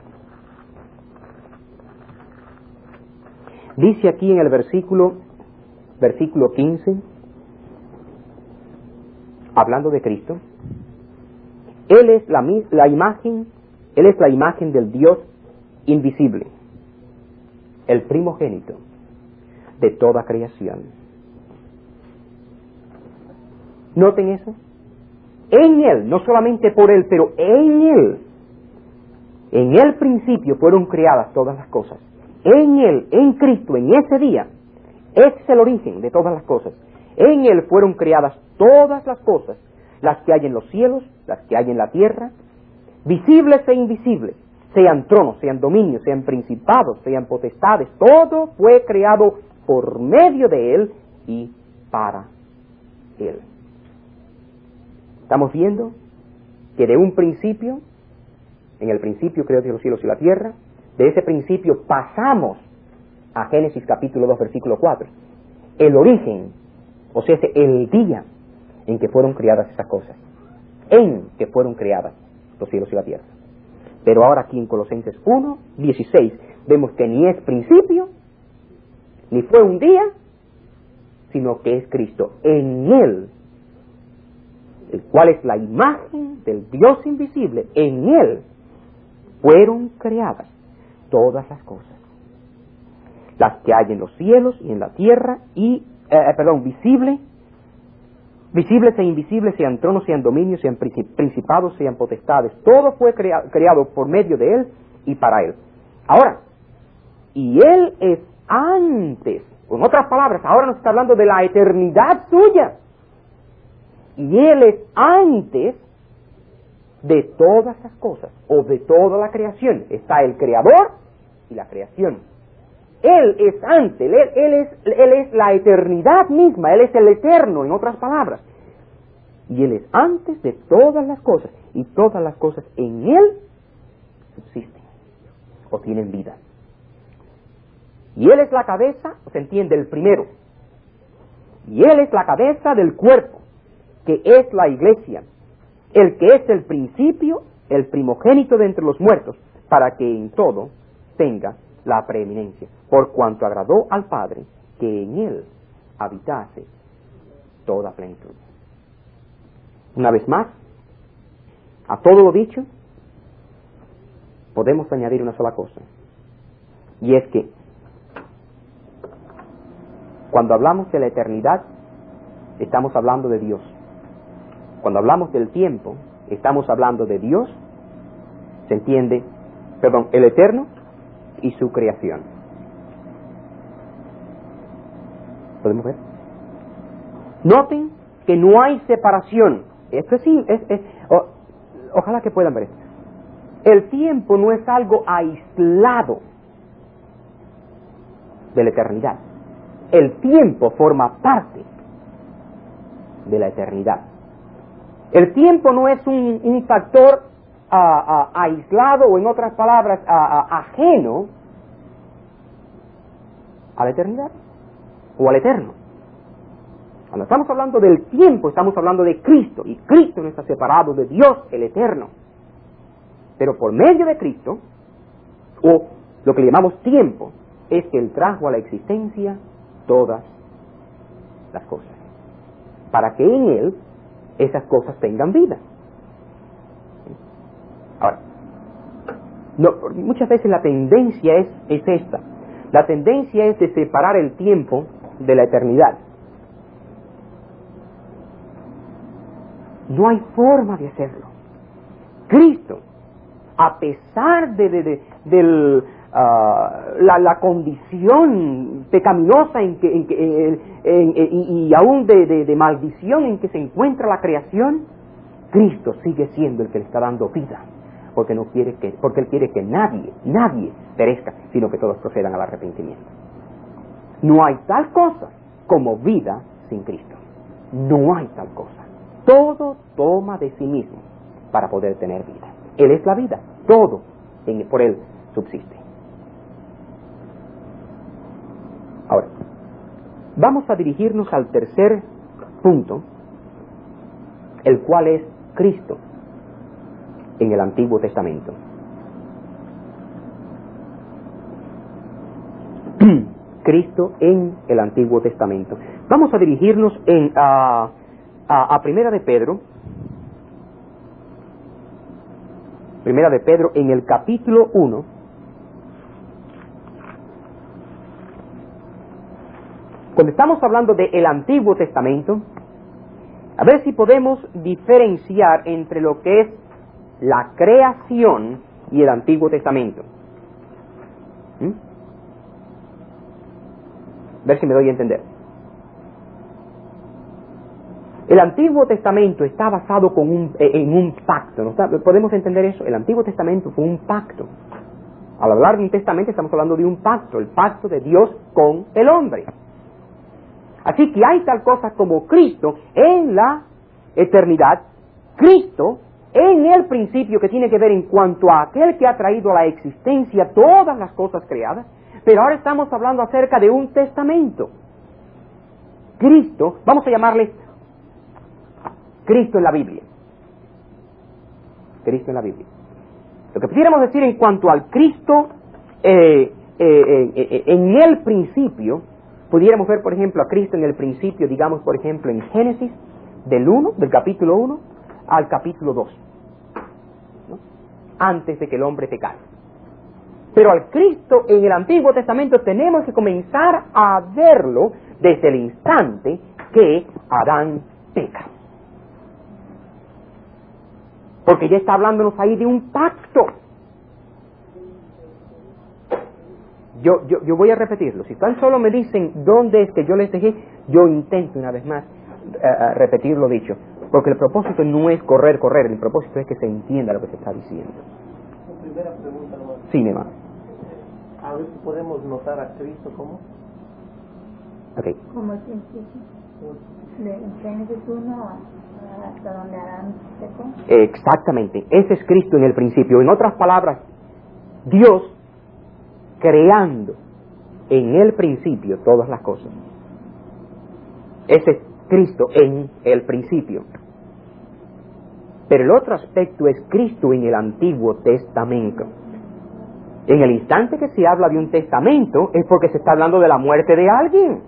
dice aquí en el versículo, versículo quince, hablando de Cristo, Él es la, la imagen, Él es la imagen del Dios invisible, el primogénito de toda creación. Noten eso. En Él, no solamente por Él, pero en Él, en el principio fueron creadas todas las cosas. En Él, en Cristo, en ese día, es el origen de todas las cosas. En Él fueron creadas todas las cosas, las que hay en los cielos, las que hay en la tierra, visibles e invisibles, sean tronos, sean dominios, sean principados, sean potestades, todo fue creado por medio de Él y para Él. Estamos viendo que de un principio, en el principio creó Dios los cielos y la tierra, de ese principio pasamos a Génesis capítulo dos, versículo cuatro. El origen, o sea, el día en que fueron creadas esas cosas, en que fueron creadas los cielos y la tierra. Pero ahora aquí en Colosenses uno, dieciséis, vemos que ni es principio, ni fue un día, sino que es Cristo. En Él, el cual es la imagen del Dios invisible, en Él fueron creadas todas las cosas, las que hay en los cielos y en la tierra, y, eh, perdón, visible, visibles e invisibles, sean tronos, sean dominios, sean principados, sean potestades, todo fue crea, creado por medio de Él y para Él. Ahora, y Él es antes, en otras palabras, ahora nos está hablando de la eternidad suya, y Él es antes de todas las cosas, o de toda la creación. Está el Creador y la creación. Él es antes, él, él, es, él es la eternidad misma, Él es el eterno, en otras palabras. Y Él es antes de todas las cosas, y todas las cosas en Él subsisten, o tienen vida. Y Él es la cabeza, se entiende, el primero. Y Él es la cabeza del cuerpo, que es la iglesia, el que es el principio, el primogénito de entre los muertos, para que en todo tenga la preeminencia, por cuanto agradó al Padre que en Él habitase toda plenitud. Una vez más, a todo lo dicho, podemos añadir una sola cosa, y es que cuando hablamos de la eternidad, estamos hablando de Dios. Cuando hablamos del tiempo, estamos hablando de Dios, se entiende, perdón, el eterno y su creación. ¿Podemos ver? Noten que no hay separación. Esto sí, es, es, o, ojalá que puedan ver esto. El tiempo no es algo aislado de la eternidad. El tiempo forma parte de la eternidad. El tiempo no es un, un factor uh, uh, aislado, o en otras palabras, uh, uh, ajeno a la eternidad o al eterno. Cuando estamos hablando del tiempo, estamos hablando de Cristo, y Cristo no está separado de Dios, el eterno. Pero por medio de Cristo, o lo que llamamos tiempo, es que Él trajo a la existencia todas las cosas, para que en Él esas cosas tengan vida. Ahora, no, muchas veces la tendencia es, es esta. La tendencia es de separar el tiempo de la eternidad. No hay forma de hacerlo. Cristo, a pesar de, de, de, de uh, la, la condición pecaminosa en que, en que, en, en, en, y, y aún de, de, de maldición en que se encuentra la creación, Cristo sigue siendo el que le está dando vida, porque no quiere que, porque Él quiere que nadie, nadie perezca, sino que todos procedan al arrepentimiento. No hay tal cosa como vida sin Cristo. No hay tal cosa. Todo toma de sí mismo para poder tener vida. Él es la vida. Todo en, por Él subsiste. Ahora, vamos a dirigirnos al tercer punto, el cual es Cristo en el Antiguo Testamento. Cristo en el Antiguo Testamento. Vamos a dirigirnos en, a, a, a Primera de Pedro. Primera de Pedro en el capítulo uno. Cuando estamos hablando del Antiguo Testamento, a ver si podemos diferenciar entre lo que es la creación y el Antiguo Testamento. ¿Mm? A ver si me doy a entender. El Antiguo Testamento está basado con un, en un pacto, ¿no? ¿Podemos entender eso? El Antiguo Testamento fue un pacto. Al hablar de un testamento estamos hablando de un pacto, el pacto de Dios con el hombre. Así que hay tal cosa como Cristo en la eternidad, Cristo en el principio, que tiene que ver en cuanto a aquel que ha traído a la existencia todas las cosas creadas, pero ahora estamos hablando acerca de un testamento. Cristo, vamos a llamarle Cristo en la Biblia. Cristo en la Biblia. Lo que pudiéramos decir en cuanto al Cristo eh, eh, eh, eh, en el principio, pudiéramos ver, por ejemplo, a Cristo en el principio, digamos, por ejemplo, en Génesis, del uno, del capítulo uno, al capítulo dos, ¿no? Antes de que el hombre pecara. Pero al Cristo en el Antiguo Testamento tenemos que comenzar a verlo desde el instante que Adán peca. Porque ya está hablándonos ahí de un pacto. Yo, yo, yo voy a repetirlo. Si tan solo me dicen dónde es que yo les dejé, yo intento una vez más uh, repetir lo dicho. Porque el propósito no es correr, correr. El propósito es que se entienda lo que se está diciendo. La primera pregunta nomás. Sí, mi hermano. A ver si podemos notar a Cristo como. Okay. Como el principio. De Génesis uno hasta donde Adán pecó. Exactamente. Ese es Cristo en el principio. En otras palabras, Dios creando en el principio todas las cosas. Ese es Cristo en el principio. Pero el otro aspecto es Cristo en el Antiguo Testamento. En el instante que se habla de un testamento es porque se está hablando de la muerte de alguien.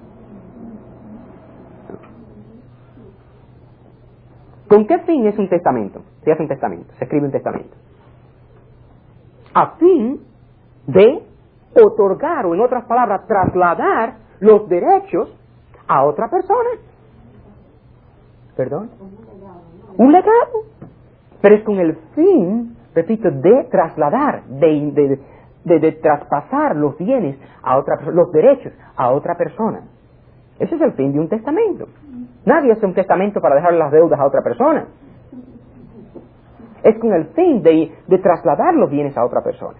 ¿Con qué fin es un testamento? Se hace un testamento, se escribe un testamento. A fin de otorgar, o en otras palabras, trasladar los derechos a otra persona. ¿Perdón? Un legado. Pero es con el fin, repito, de trasladar, de, de, de, de traspasar los bienes a otra, los derechos a otra persona. Ese es el fin de un testamento. Nadie hace un testamento para dejar las deudas a otra persona. Es con el fin de, de trasladar los bienes a otra persona.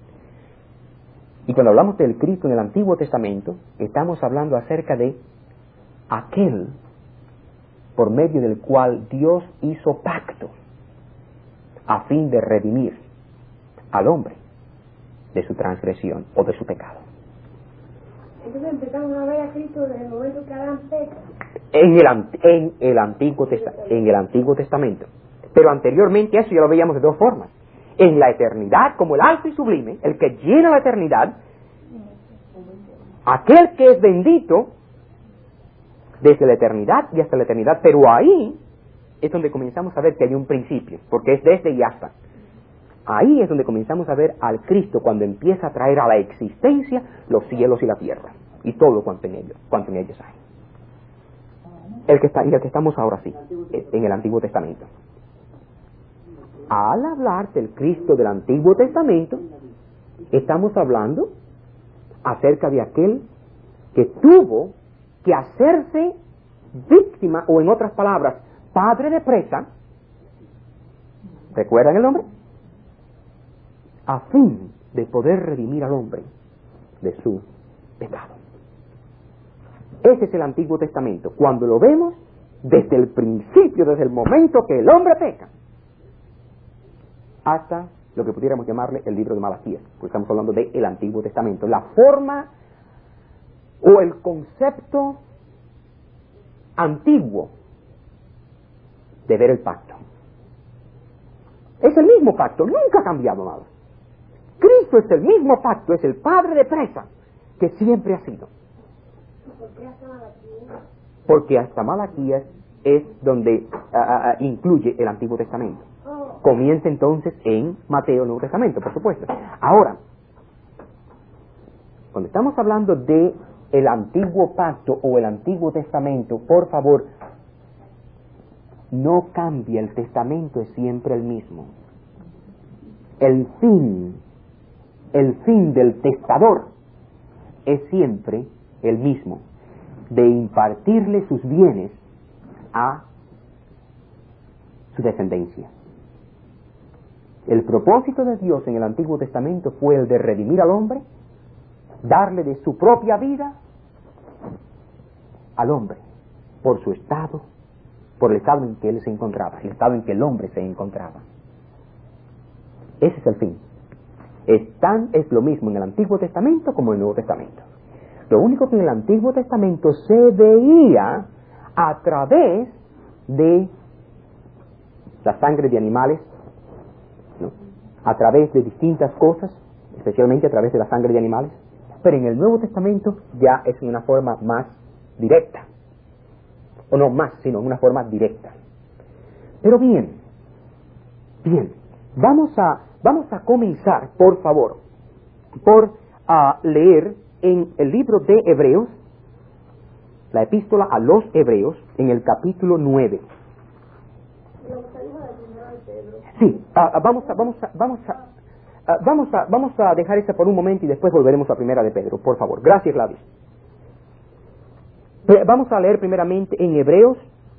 Y cuando hablamos del Cristo en el Antiguo Testamento, estamos hablando acerca de aquel por medio del cual Dios hizo pacto a fin de redimir al hombre de su transgresión o de su pecado. Entonces empezamos a ver a Cristo desde el momento que Adán peca. En el, en el, Antiguo, Testa, en el Antiguo Testamento. Pero anteriormente eso ya lo veíamos de dos formas. En la eternidad, como el alto y sublime, el que llena la eternidad, aquel que es bendito desde la eternidad y hasta la eternidad, pero ahí es donde comenzamos a ver que hay un principio, porque es desde y hasta. Ahí es donde comenzamos a ver al Cristo cuando empieza a traer a la existencia los cielos y la tierra y todo cuanto en ellos, cuanto en ellos hay. El que está, y el que estamos ahora sí, en el Antiguo Testamento. Al hablar del Cristo del Antiguo Testamento, estamos hablando acerca de aquel que tuvo que hacerse víctima, o en otras palabras, padre de presa. ¿Recuerdan el nombre? A fin de poder redimir al hombre de su pecado. Ese es el Antiguo Testamento. Cuando lo vemos desde el principio, desde el momento que el hombre peca, hasta lo que pudiéramos llamarle el libro de Malaquías, porque estamos hablando del Antiguo Testamento. La forma o el concepto antiguo de ver el pacto. Es el mismo pacto, nunca ha cambiado nada. Cristo es el mismo pacto, es el padre de presa que siempre ha sido. ¿Por qué hasta Malaquías? Porque hasta Malaquías es donde uh, uh, incluye el Antiguo Testamento. Comienza entonces en Mateo, el Nuevo Testamento, por supuesto. Ahora, cuando estamos hablando de el Antiguo Pacto o el Antiguo Testamento, por favor, no cambia, el testamento es siempre el mismo. El fin, el fin del testador es siempre el mismo, de impartirle sus bienes a su descendencia. El propósito de Dios en el Antiguo Testamento fue el de redimir al hombre, darle de su propia vida al hombre, por su estado, por el estado en que él se encontraba, el estado en que el hombre se encontraba. Ese es el fin. Es, tan, es lo mismo en el Antiguo Testamento como en el Nuevo Testamento. Lo único que en el Antiguo Testamento se veía a través de la sangre de animales, ¿no? A través de distintas cosas, especialmente a través de la sangre de animales, pero en el Nuevo Testamento ya es en una forma más directa, o no más, sino en una forma directa. Pero bien, bien, vamos a, vamos a comenzar, por favor, por a leer en el libro de Hebreos, la epístola a los Hebreos, en el capítulo nueve. Sí, uh, vamos a, vamos a, vamos a, uh, vamos a, vamos a dejar esa por un momento y después volveremos a primera de Pedro, por favor. Gracias, Gladys. Vamos a leer primeramente en Hebreos,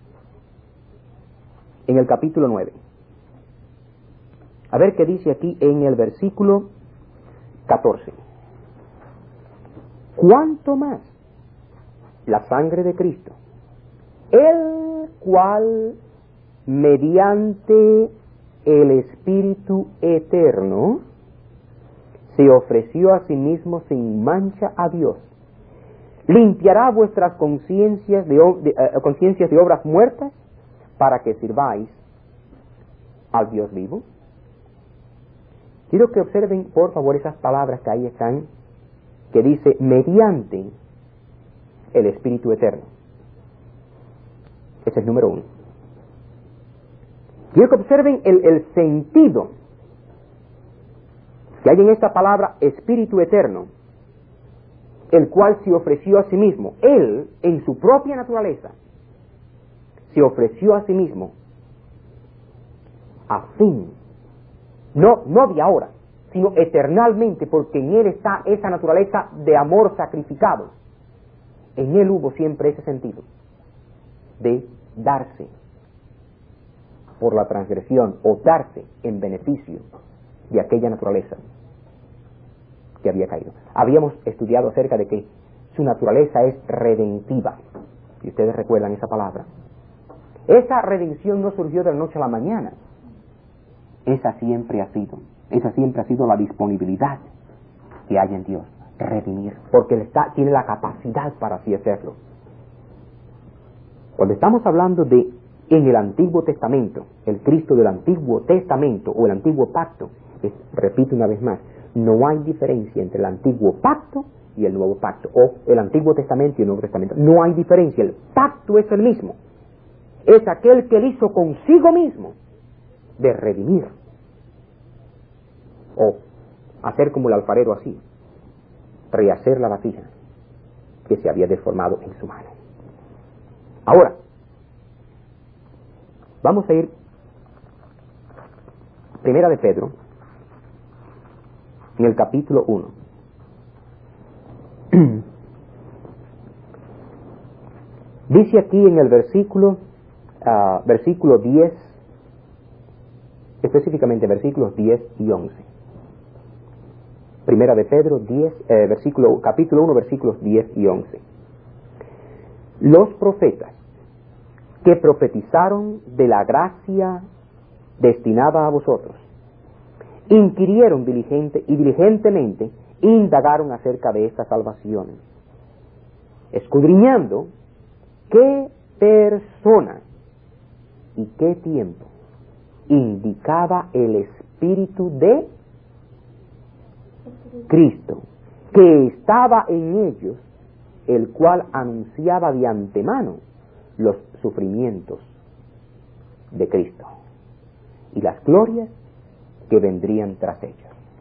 en el capítulo nueve. A ver qué dice aquí en el versículo catorce. ¿Cuánto más la sangre de Cristo, el cual mediante el Espíritu eterno se ofreció a sí mismo sin mancha a Dios, limpiará vuestras conciencias de, de, uh, conciencias de obras muertas para que sirváis al Dios vivo? Quiero que observen por favor esas palabras que ahí están, que dice mediante el Espíritu eterno. Ese es el número uno. Quiero que observen el, el sentido que hay en esta palabra Espíritu eterno, el cual se ofreció a sí mismo. Él, en su propia naturaleza, se ofreció a sí mismo a fin, no, no de ahora, sino eternalmente, porque en Él está esa naturaleza de amor sacrificado. En Él hubo siempre ese sentido de darse por la transgresión o darse en beneficio de aquella naturaleza que había caído. Habíamos estudiado acerca de que su naturaleza es redentiva, y ustedes recuerdan esa palabra. Esa redención no surgió de la noche a la mañana. Esa siempre ha sido, esa siempre ha sido la disponibilidad que hay en Dios, redimir, porque Él está, tiene la capacidad para así hacerlo. Cuando estamos hablando de en el Antiguo Testamento, el Cristo del Antiguo Testamento o el Antiguo Pacto, es, repito una vez más, no hay diferencia entre el Antiguo Pacto y el Nuevo Pacto, o el Antiguo Testamento y el Nuevo Testamento. No hay diferencia, el pacto es el mismo. Es aquel que él hizo consigo mismo de redimir, o hacer como el alfarero así, rehacer la vasija que se había deformado en su mano. Ahora, vamos a ir Primera de Pedro, en el capítulo uno. Dice aquí en el versículo, uh, versículo diez, específicamente versículos diez y once. Primera de Pedro, diez, eh, versículo, capítulo uno, versículos diez y once. Los profetas que profetizaron de la gracia destinada a vosotros, inquirieron diligente y diligentemente indagaron acerca de esta salvación, escudriñando qué persona y qué tiempo indicaba el Espíritu de Cristo, que estaba en ellos, el cual anunciaba de antemano los sufrimientos de Cristo y las glorias que vendrían tras ellos.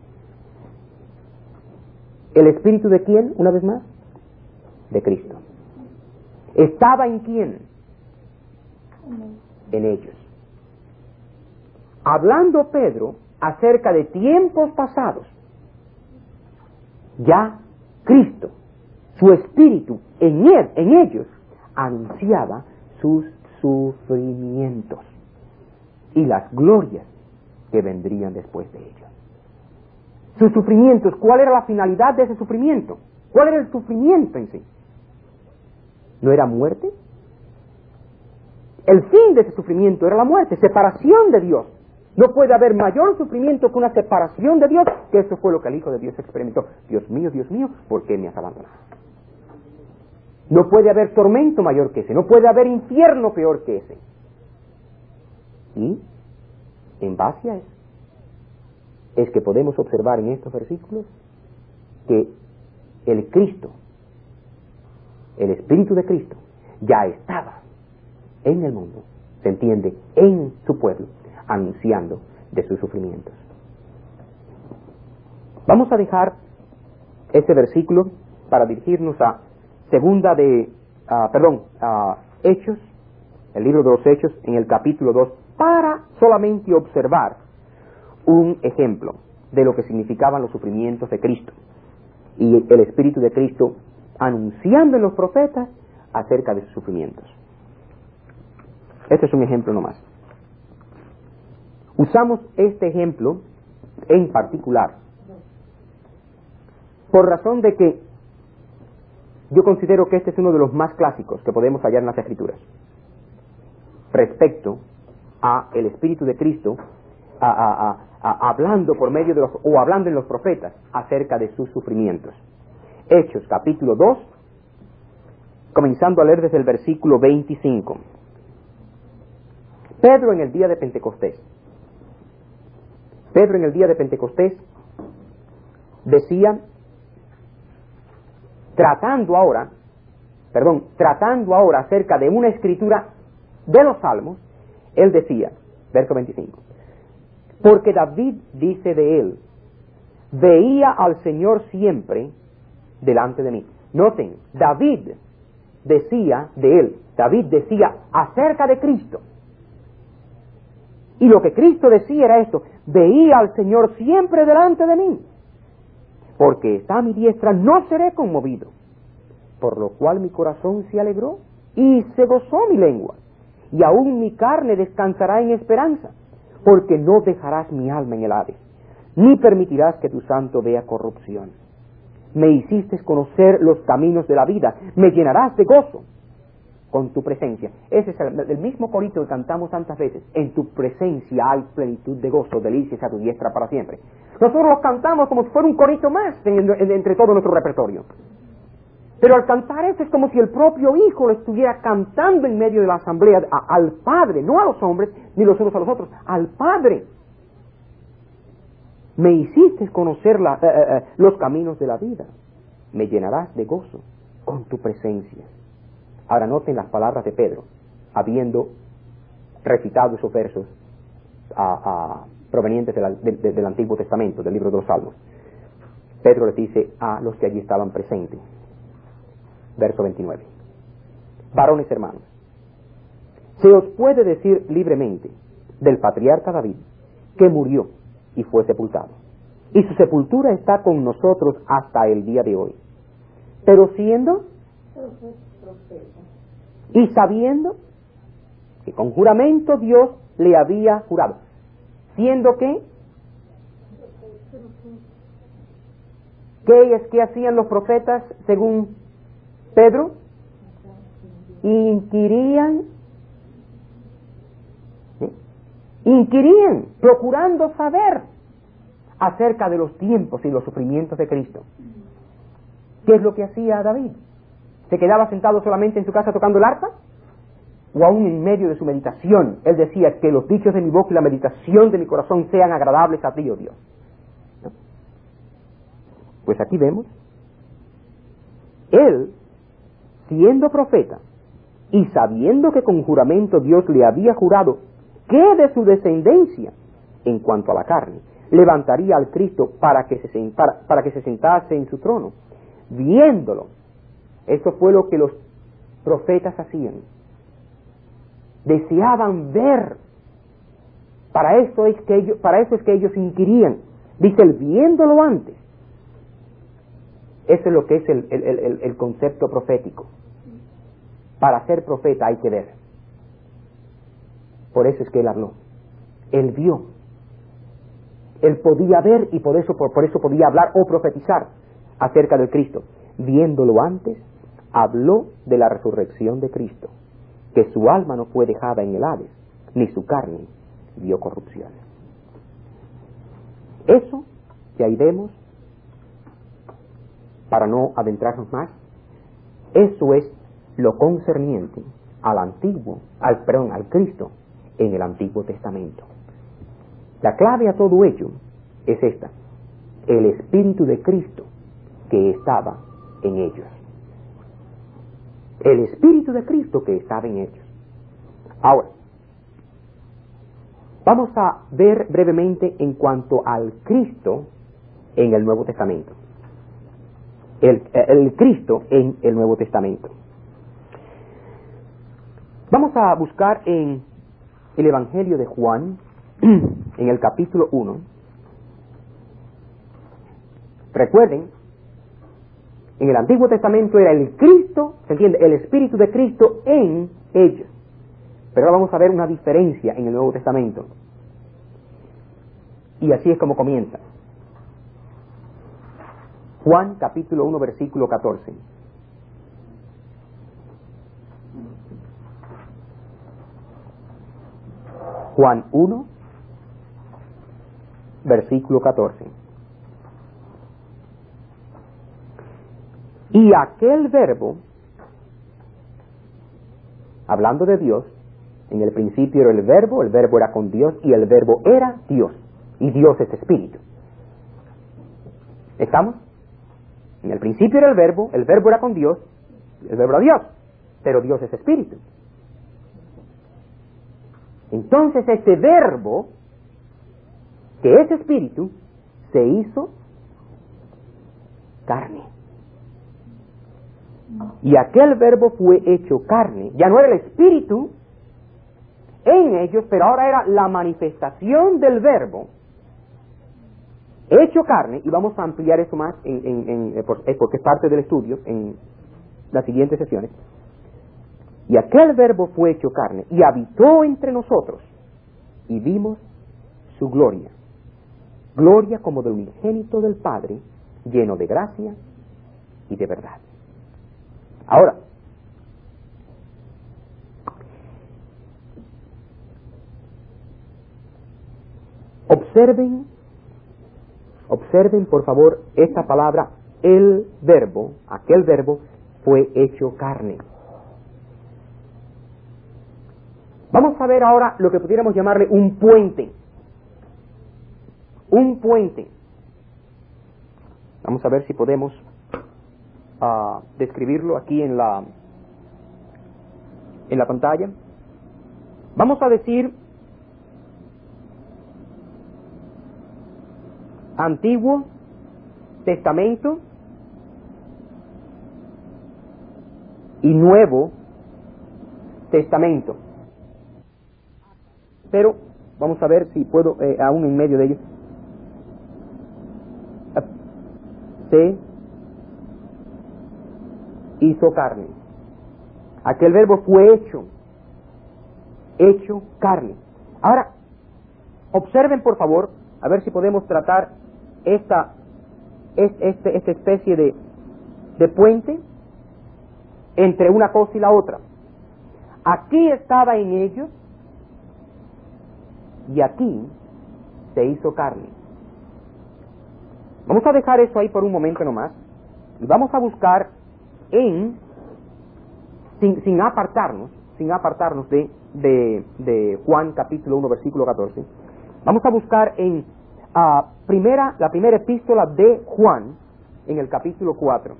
¿El Espíritu de quién, una vez más? De Cristo. ¿Estaba en quién? En ellos. Hablando Pedro acerca de tiempos pasados, ya Cristo, su Espíritu en él, en ellos, anunciaba sus sufrimientos y las glorias que vendrían después de ellos. Sus sufrimientos, ¿cuál era la finalidad de ese sufrimiento? ¿Cuál era el sufrimiento en sí? ¿No era muerte? El fin de ese sufrimiento era la muerte, separación de Dios. No puede haber mayor sufrimiento que una separación de Dios, que eso fue lo que el Hijo de Dios experimentó. Dios mío, Dios mío, ¿por qué me has abandonado? No puede haber tormento mayor que ese, no puede haber infierno peor que ese. Y, en base a eso, es que podemos observar en estos versículos que el Cristo, el Espíritu de Cristo, ya estaba en el mundo, se entiende, en su pueblo, anunciando de sus sufrimientos. Vamos a dejar este versículo para dirigirnos a segunda de, uh, perdón, uh, Hechos, el libro de los Hechos, en el capítulo dos, para solamente observar un ejemplo de lo que significaban los sufrimientos de Cristo y el Espíritu de Cristo anunciando en los profetas acerca de sus sufrimientos. Este es un ejemplo nomás. Usamos este ejemplo en particular por razón de que yo considero que este es uno de los más clásicos que podemos hallar en las Escrituras respecto a el Espíritu de Cristo a, a, a, a, hablando por medio de los, o hablando en los profetas acerca de sus sufrimientos. Hechos capítulo dos, comenzando a leer desde el versículo veinticinco. Pedro en el día de Pentecostés Pedro en el día de Pentecostés decía, tratando ahora, perdón, tratando ahora acerca de una escritura de los Salmos, él decía, verso veinticinco, porque David dice de él, veía al Señor siempre delante de mí. Noten, David decía de él, David decía acerca de Cristo. Y lo que Cristo decía era esto, veía al Señor siempre delante de mí, porque está a mi diestra, no seré conmovido, por lo cual mi corazón se alegró y se gozó mi lengua, y aún mi carne descansará en esperanza, porque no dejarás mi alma en el Hades, ni permitirás que tu santo vea corrupción. Me hiciste conocer los caminos de la vida, me llenarás de gozo con tu presencia. Ese es el, el mismo corito que cantamos tantas veces. En tu presencia hay plenitud de gozo, delicias a tu diestra para siempre. Nosotros lo cantamos como si fuera un corito más en, en, entre todo nuestro repertorio. Pero al cantar eso es como si el propio Hijo lo estuviera cantando en medio de la asamblea a, al Padre, no a los hombres, ni los unos a los otros, al Padre. Me hiciste conocer la, eh, eh, los caminos de la vida. me llenarás de gozo con tu presencia. Ahora noten las palabras de Pedro, habiendo recitado esos versos a, a, provenientes de la, de, de, del Antiguo Testamento, del libro de los Salmos. Pedro les dice a los que allí estaban presentes, verso veintinueve: varones hermanos, se os puede decir libremente del patriarca David, que murió y fue sepultado, y su sepultura está con nosotros hasta el día de hoy. Pero siendo y sabiendo que con juramento Dios le había jurado, siendo que ¿qué es que hacían los profetas según Pedro? Inquirían, ¿sí? inquirían, procurando saber acerca de los tiempos y los sufrimientos de Cristo. ¿Qué es lo que hacía David? ¿Se quedaba sentado solamente en su casa tocando el arpa? ¿O aún en medio de su meditación él decía que los dichos de mi boca y la meditación de mi corazón sean agradables a ti, oh Dios? ¿No? Pues aquí vemos, él, siendo profeta y sabiendo que con juramento Dios le había jurado que de su descendencia, en cuanto a la carne, levantaría al Cristo para que se sentara, para que se sentase en su trono, viéndolo. Eso fue lo que los profetas hacían. Deseaban ver. Para eso es que ellos, para eso es que ellos inquirían. Dice el viéndolo antes. Eso es lo que es el, el, el, el concepto profético. Para ser profeta hay que ver. Por eso es que él habló. Él vio. Él podía ver y por eso, por, por eso podía hablar o profetizar acerca del Cristo. Viéndolo antes, habló de la resurrección de Cristo, que su alma no fue dejada en el Hades, ni su carne vio corrupción. Eso que ahí vemos, para no adentrarnos más, eso es lo concerniente al antiguo, al perdón, al Cristo en el Antiguo Testamento. La clave a todo ello es esta: el Espíritu de Cristo que estaba en ellos. El Espíritu de Cristo que estaba en ellos. Ahora, vamos a ver brevemente en cuanto al Cristo en el Nuevo Testamento. El, el Cristo en el Nuevo Testamento. Vamos a buscar en el Evangelio de Juan, en el capítulo uno. Recuerden, en el Antiguo Testamento era el Cristo, ¿se entiende? El Espíritu de Cristo en ellos. Pero ahora vamos a ver una diferencia en el Nuevo Testamento. Y así es como comienza. Juan capítulo uno, versículo catorce. Juan uno, versículo catorce. Y aquel verbo, hablando de Dios, en el principio era el verbo, el verbo era con Dios y el verbo era Dios. Y Dios es espíritu. ¿Estamos? En el principio era el verbo, el verbo era con Dios, el verbo era Dios, pero Dios es espíritu. Entonces ese verbo, que es espíritu, se hizo carne. Y aquel verbo fue hecho carne. Ya no era el espíritu en ellos, pero ahora era la manifestación del verbo hecho carne. Y vamos a ampliar eso más en, en, en, porque es parte del estudio en las siguientes sesiones. Y aquel verbo fue hecho carne y habitó entre nosotros y vimos su gloria, gloria como del unigénito del Padre, lleno de gracia y de verdad. Ahora, observen, observen por favor esta palabra, el verbo, aquel verbo fue hecho carne. Vamos a ver ahora lo que pudiéramos llamarle un puente. Un puente. Vamos a ver si podemos uh, describirlo aquí en la, en la pantalla. Vamos a decir Antiguo Testamento y Nuevo Testamento. Pero vamos a ver si puedo, eh, aún en medio de ellos, se hizo carne. Aquel verbo fue hecho, hecho carne. Ahora, observen por favor, a ver si podemos tratar esta, este, esta especie de, de puente entre una cosa y la otra. Aquí estaba en ellos y aquí se hizo carne. Vamos a dejar eso ahí por un momento nomás y vamos a buscar en, sin, sin apartarnos, sin apartarnos de, de, de Juan capítulo uno versículo catorce, vamos a buscar en uh, primera, la primera epístola de Juan en el capítulo cuatro.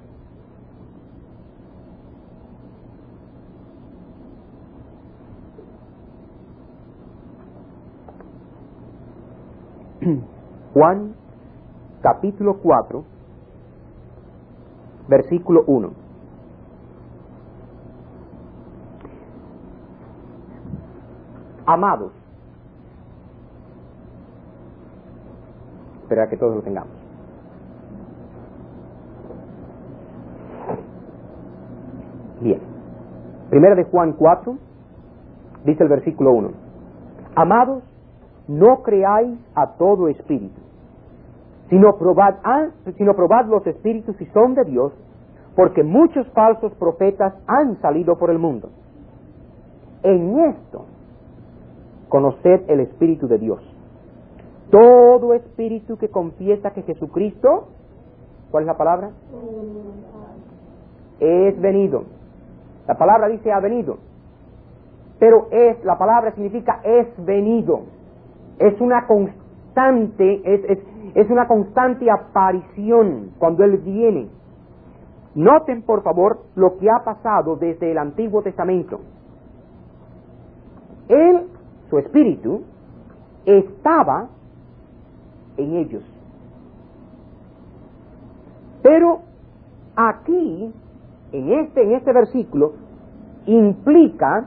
Juan capítulo cuatro versículo uno. Amados, espera que todos lo tengamos. Bien, primera de Juan cuatro dice el versículo uno: Amados, no creáis a todo espíritu, sino probad, a, sino probad los espíritus si son de Dios, porque muchos falsos profetas han salido por el mundo. En esto conoced el Espíritu de Dios. Todo espíritu que confiesa que Jesucristo, ¿cuál es la palabra? Es venido. La palabra dice ha venido, pero es, la palabra significa es venido. Es una constante, es, es, es una constante aparición cuando Él viene. Noten por favor lo que ha pasado desde el Antiguo Testamento. Él, su espíritu, estaba en ellos. Pero aquí, en este, en este versículo, implica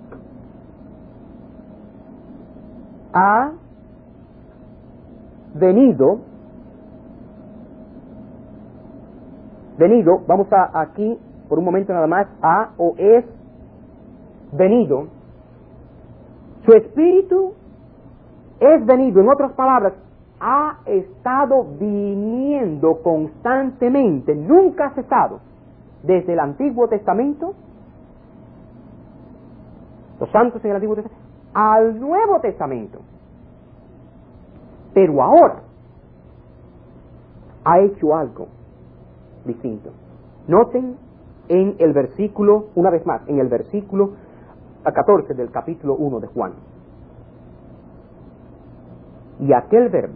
ha venido, venido, vamos a aquí por un momento nada más, ha o es venido. Su espíritu es venido, en otras palabras, ha estado viniendo constantemente, nunca ha cesado, desde el Antiguo Testamento, los santos en el Antiguo Testamento, al Nuevo Testamento. Pero ahora ha hecho algo distinto. Noten en el versículo, una vez más, en el versículo catorce del capítulo uno de Juan. Y aquel verbo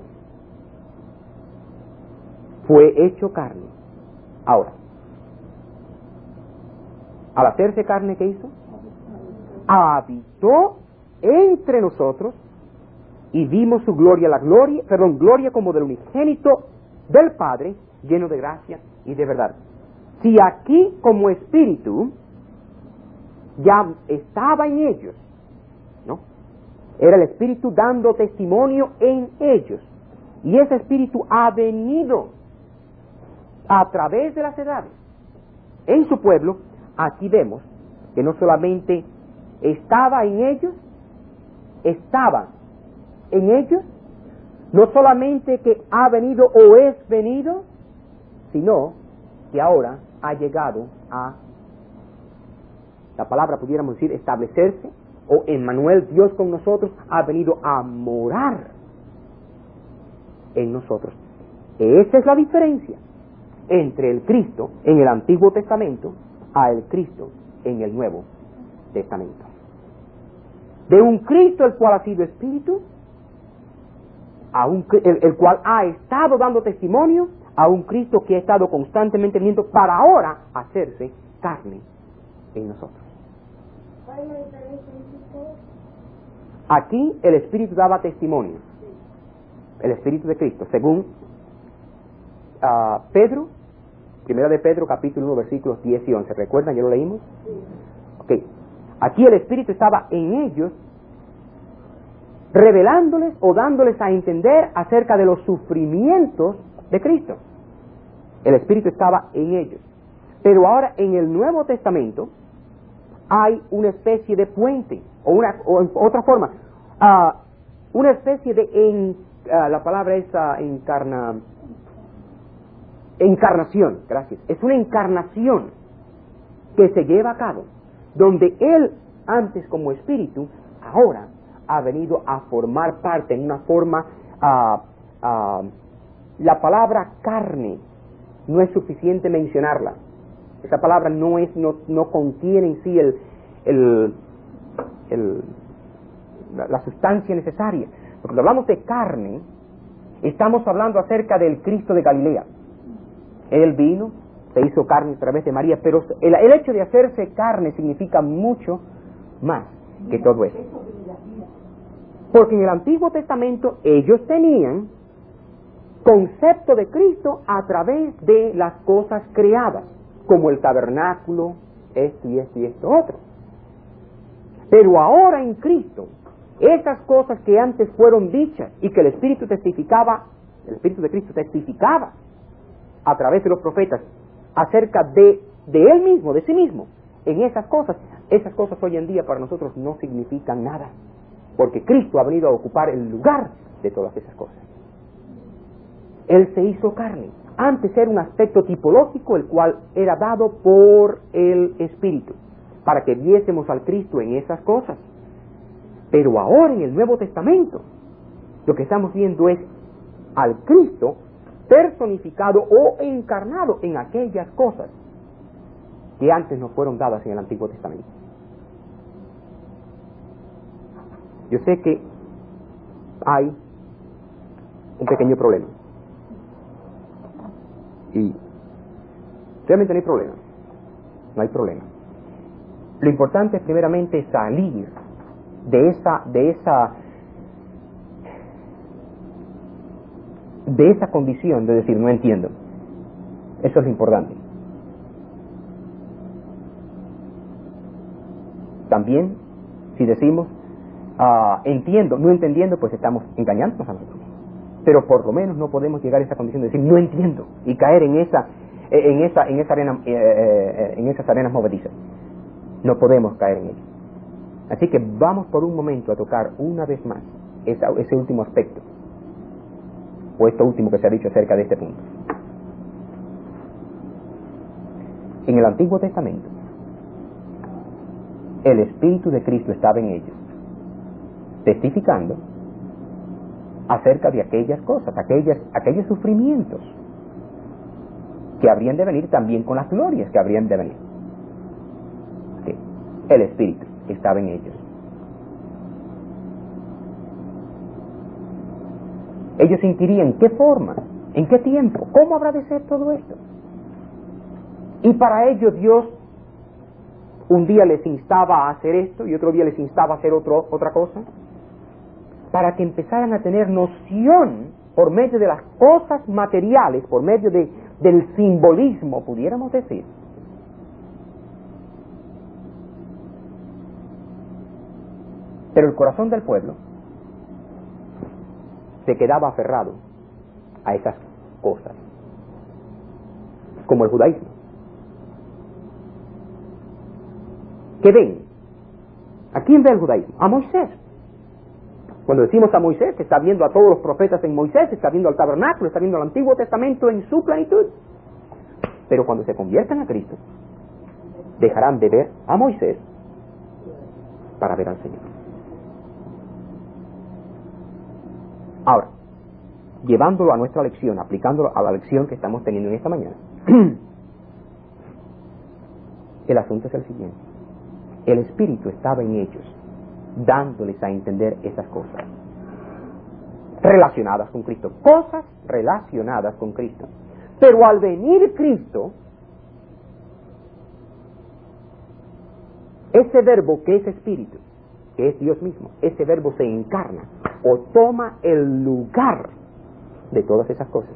fue hecho carne. Ahora, al hacerse carne, ¿qué hizo? Habitó entre nosotros y vimos su gloria, la gloria, perdón, gloria como del unigénito del Padre, lleno de gracia y de verdad. Si aquí como espíritu ya estaba en ellos, ¿no? Era el espíritu dando testimonio en ellos, y ese espíritu ha venido a través de las edades en su pueblo. Aquí vemos que no solamente estaba en ellos, estaba en ellos, no solamente que ha venido o es venido, sino que ahora ha llegado a, la palabra pudiéramos decir, establecerse, o Emmanuel, Dios con nosotros, ha venido a morar en nosotros. Esa es la diferencia entre el Cristo en el Antiguo Testamento a el Cristo en el Nuevo Testamento. De un Cristo el cual ha sido espíritu, a un, el, el cual ha estado dando testimonio, a un Cristo que ha estado constantemente viviendo para ahora hacerse carne en nosotros. ¿Cuál es la diferencia entre ustedes? Aquí el Espíritu daba testimonio, el Espíritu de Cristo, según uh, Pedro, primera de Pedro, capítulo uno, versículos diez y once. ¿Recuerdan? ¿Ya lo leímos? Ok. Aquí el Espíritu estaba en ellos, revelándoles o dándoles a entender acerca de los sufrimientos de Cristo. El Espíritu estaba en ellos. Pero ahora en el Nuevo Testamento hay una especie de puente, o una o en otra forma, uh, una especie de, en, uh, la palabra es uh, encarna, encarnación, gracias. Es una encarnación que se lleva a cabo, donde Él, antes como Espíritu, ahora ha venido a formar parte en una forma, uh, uh, la palabra carne, no es suficiente mencionarla. Esa palabra no es, no, no contiene en sí el, el, el, la, la sustancia necesaria. Porque cuando hablamos de carne, estamos hablando acerca del Cristo de Galilea. Él vino, se hizo carne a través de María, pero el, el hecho de hacerse carne significa mucho más que todo eso. Porque en el Antiguo Testamento ellos tenían concepto de Cristo a través de las cosas creadas, como el tabernáculo, esto y esto y esto otro. Pero ahora en Cristo, esas cosas que antes fueron dichas y que el Espíritu testificaba, el Espíritu de Cristo testificaba a través de los profetas acerca de, de Él mismo, de sí mismo, en esas cosas, esas cosas hoy en día para nosotros no significan nada, porque Cristo ha venido a ocupar el lugar de todas esas cosas. Él se hizo carne. Antes era un aspecto tipológico, el cual era dado por el Espíritu, para que viésemos al Cristo en esas cosas. Pero ahora en el Nuevo Testamento, lo que estamos viendo es al Cristo personificado o encarnado en aquellas cosas que antes no fueron dadas en el Antiguo Testamento. Yo sé que hay un pequeño problema. Y realmente no hay problema, no hay problema. Lo importante es primeramente salir de esa, de esa, de esa condición de decir no entiendo. Eso es lo importante. También, si decimos uh, entiendo, no entendiendo, pues estamos engañándonos a nosotros. Pero por lo menos no podemos llegar a esa condición de decir no entiendo y caer en esa en esa en esa arena eh, eh, en esas arenas movedizas. No podemos caer en ello. Así que vamos por un momento a tocar una vez más esa, ese último aspecto, o esto último que se ha dicho acerca de este punto. En el Antiguo Testamento, el Espíritu de Cristo estaba en ellos, testificando acerca de aquellas cosas, aquellas, aquellos sufrimientos que habrían de venir también con las glorias que habrían de venir. Sí. El Espíritu estaba en ellos. Ellos inquirían qué forma, en qué tiempo, cómo habrá de ser todo esto. Y para ellos Dios un día les instaba a hacer esto y otro día les instaba a hacer otro, otra cosa, para que empezaran a tener noción por medio de las cosas materiales, por medio de, del simbolismo, pudiéramos decir. Pero el corazón del pueblo se quedaba aferrado a esas cosas, como el judaísmo. ¿Qué ven? ¿A quién ve el judaísmo? A Moisés. Cuando decimos a Moisés, que está viendo a todos los profetas en Moisés, está viendo al tabernáculo, está viendo al Antiguo Testamento en su plenitud. Pero cuando se conviertan a Cristo, dejarán de ver a Moisés para ver al Señor. Ahora, llevándolo a nuestra lección, aplicándolo a la lección que estamos teniendo en esta mañana, el asunto es el siguiente. El Espíritu estaba en ellos, dándoles a entender esas cosas relacionadas con Cristo, cosas relacionadas con Cristo. Pero al venir Cristo, ese verbo que es espíritu, que es Dios mismo, ese verbo se encarna o toma el lugar de todas esas cosas.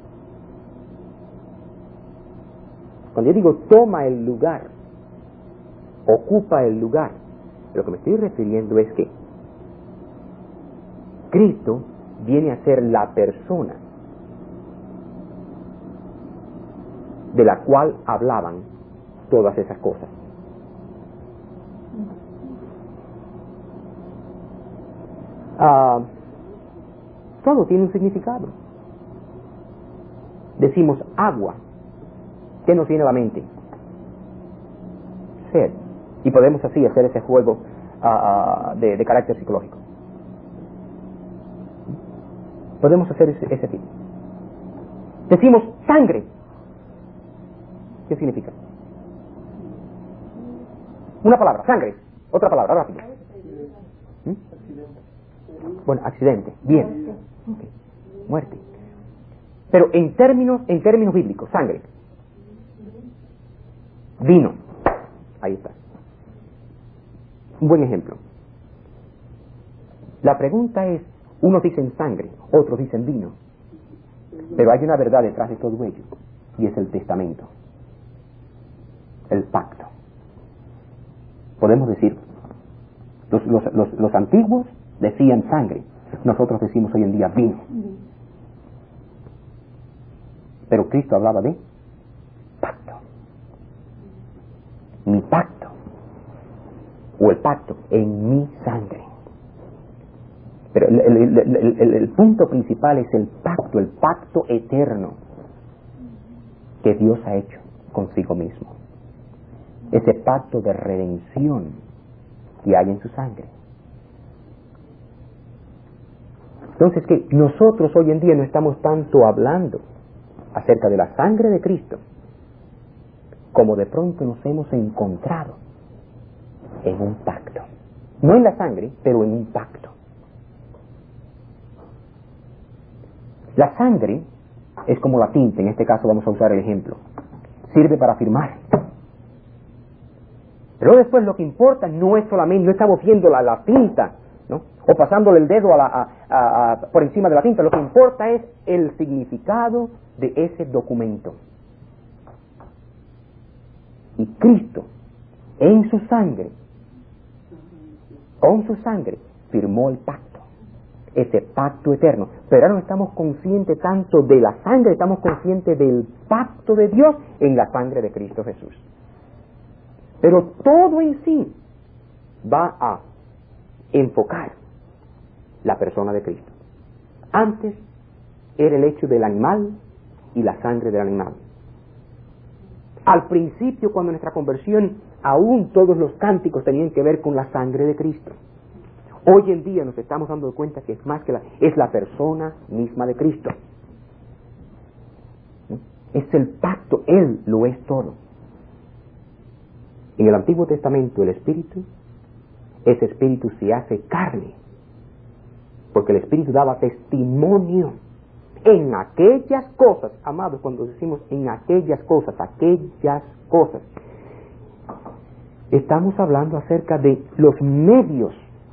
Cuando yo digo toma el lugar, ocupa el lugar, lo que me estoy refiriendo es que Cristo viene a ser la persona de la cual hablaban todas esas cosas. Uh, todo tiene un significado. Decimos agua, ¿qué nos viene a la mente? Sed. Y podemos así hacer ese juego uh, uh, de, de carácter psicológico. Podemos hacer ese, ese tipo. Decimos sangre, ¿qué significa? Una palabra, sangre. Otra palabra, rápido. ¿Mm? Bueno, accidente. Bien. Okay. Muerte. Pero en términos, en términos bíblicos, sangre. Vino. Ahí está. Un buen ejemplo. La pregunta es, unos dicen sangre, otros dicen vino. Pero hay una verdad detrás de todo ello, y es el testamento. El pacto. Podemos decir, los, los, los, los antiguos decían sangre, nosotros decimos hoy en día vino. Pero Cristo hablaba de pacto. Mi pacto, o el pacto en mi sangre. Pero el, el, el, el, el punto principal es el pacto, el pacto eterno que Dios ha hecho consigo mismo. Ese pacto de redención que hay en su sangre. Entonces, que nosotros hoy en día no estamos tanto hablando acerca de la sangre de Cristo, como de pronto nos hemos encontrado en un pacto. No en la sangre, pero en un pacto. La sangre es como la tinta, en este caso vamos a usar el ejemplo. Sirve para firmar. Pero después lo que importa no es solamente, no estamos viendo la, la tinta, ¿no? O pasándole el dedo a la, a, a, a, por encima de la tinta. Lo que importa es el significado de ese documento. Y Cristo, en su sangre, con su sangre, firmó el pacto. Ese pacto eterno. Pero ahora no estamos conscientes tanto de la sangre, estamos conscientes del pacto de Dios en la sangre de Cristo Jesús. Pero todo en sí va a enfocar la persona de Cristo. Antes era el hecho del animal y la sangre del animal. Al principio, cuando nuestra conversión, aún todos los cánticos tenían que ver con la sangre de Cristo. Hoy en día nos estamos dando cuenta que es más que la, es la persona misma de Cristo. Es el pacto, Él lo es todo. En el Antiguo Testamento el Espíritu, ese Espíritu se hace carne, porque el Espíritu daba testimonio en aquellas cosas, amados, cuando decimos en aquellas cosas, aquellas cosas, estamos hablando acerca de los medios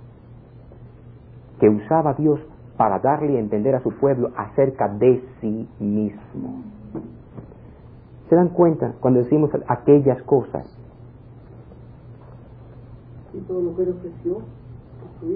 que usaba Dios para darle a entender a su pueblo acerca de sí mismo. ¿Se dan cuenta cuando decimos aquellas cosas? Y todo lo que le ofreció a su hijo.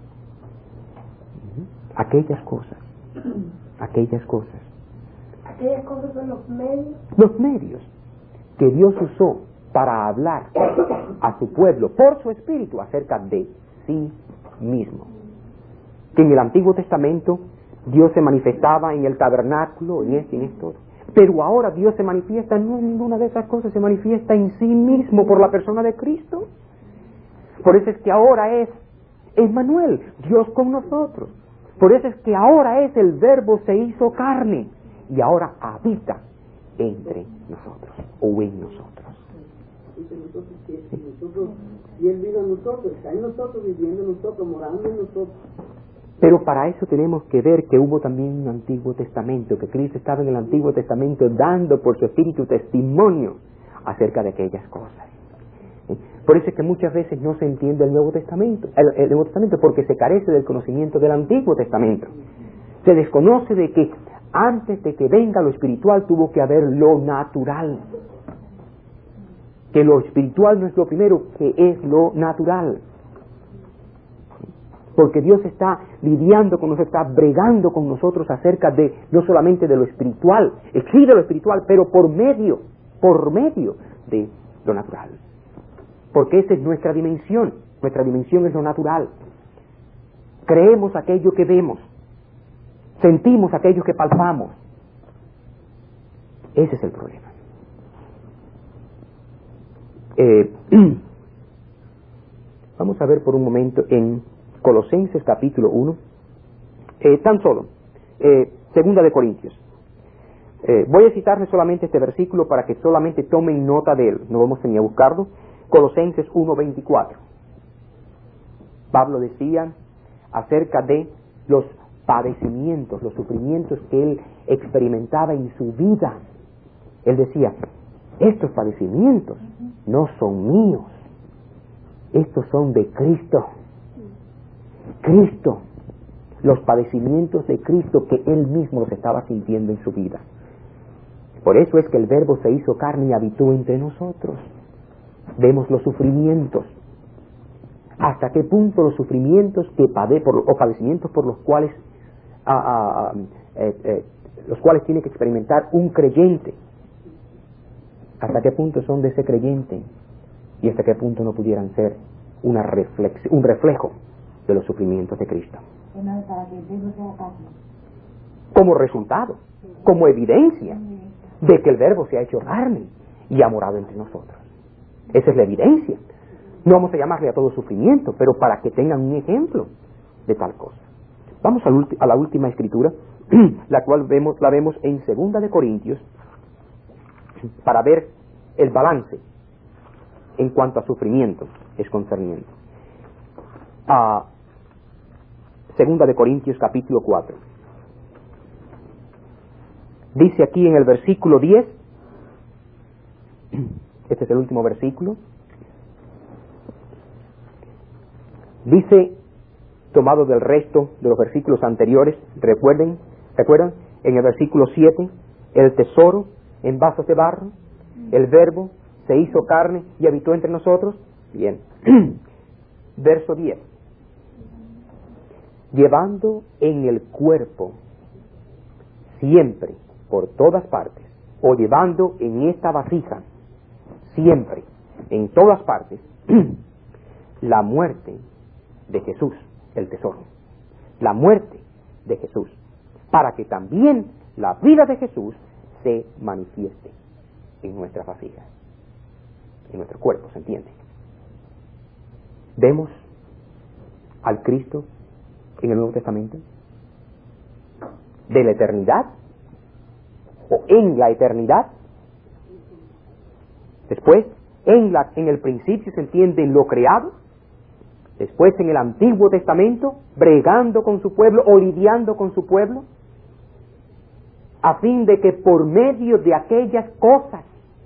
Aquellas cosas. Aquellas cosas. Aquellas cosas son los medios. Los medios que Dios usó para hablar a su pueblo por su espíritu acerca de sí mismo. Que en el Antiguo Testamento Dios se manifestaba en el tabernáculo, en esto y en esto. Pero ahora Dios se manifiesta, no en ninguna de esas cosas, se manifiesta en sí mismo por la persona de Cristo. Por eso es que ahora es Emmanuel, Dios con nosotros. Por eso es que ahora es el Verbo se hizo carne y ahora habita entre nosotros o en nosotros. Entre nosotros, nosotros, y Él vino en nosotros, está en nosotros, viviendo en nosotros, morando en nosotros. Pero para eso tenemos que ver que hubo también un Antiguo Testamento, que Cristo estaba en el Antiguo Testamento dando por su Espíritu testimonio acerca de aquellas cosas. Por eso es que muchas veces no se entiende el Nuevo Testamento, el, el Nuevo Testamento porque se carece del conocimiento del Antiguo Testamento. Se desconoce de que antes de que venga lo espiritual tuvo que haber lo natural. Que lo espiritual no es lo primero, que es lo natural. Porque Dios está lidiando con nosotros, está bregando con nosotros acerca de, no solamente de lo espiritual, sí de lo espiritual, pero por medio, por medio de lo natural. Porque esa es nuestra dimensión, nuestra dimensión es lo natural. Creemos aquello que vemos, sentimos aquello que palpamos. Ese es el problema. Eh, vamos a ver por un momento en Colosenses capítulo uno, eh, tan solo, eh, segunda de Corintios. Eh, voy a citarles solamente este versículo para que solamente tomen nota de él, no vamos ni a buscarlo. Colosenses uno veinticuatro. Pablo decía acerca de los padecimientos, los sufrimientos que él experimentaba en su vida. Él decía, estos padecimientos no son míos, estos son de Cristo. Cristo, los padecimientos de Cristo que él mismo los estaba sintiendo en su vida. Por eso es que el Verbo se hizo carne y habitó entre nosotros. Vemos los sufrimientos. ¿Hasta qué punto los sufrimientos que pade por, o padecimientos por los cuales ah, ah, eh, eh, los cuales tiene que experimentar un creyente? ¿Hasta qué punto son de ese creyente? ¿Y hasta qué punto no pudieran ser una reflex, un reflejo de los sufrimientos de Cristo? Como resultado, como evidencia de que el Verbo se ha hecho carne y ha morado entre nosotros. Esa es la evidencia. No vamos a llamarle a todo sufrimiento, pero para que tengan un ejemplo de tal cosa. Vamos a, a la última escritura, la cual vemos, la vemos en segunda de Corintios, para ver el balance en cuanto a sufrimiento es concerniente. A segunda de Corintios capítulo cuatro. Dice aquí en el versículo diez, este es el último versículo, dice, tomado del resto de los versículos anteriores, recuerden, ¿recuerdan? En el versículo siete, el tesoro en vasos de barro, el Verbo se hizo carne y habitó entre nosotros. Bien. Verso diez. Llevando en el cuerpo siempre, por todas partes, o llevando en esta vasija siempre, en todas partes, la muerte de Jesús, el tesoro, la muerte de Jesús, para que también la vida de Jesús se manifieste en nuestras vasijas, en nuestro cuerpo, ¿se entiende? Vemos al Cristo en el Nuevo Testamento de la eternidad o en la eternidad. Después, en, la, en el principio se entiende en lo creado. Después, en el Antiguo Testamento, bregando con su pueblo o lidiando con su pueblo, a fin de que por medio de aquellas cosas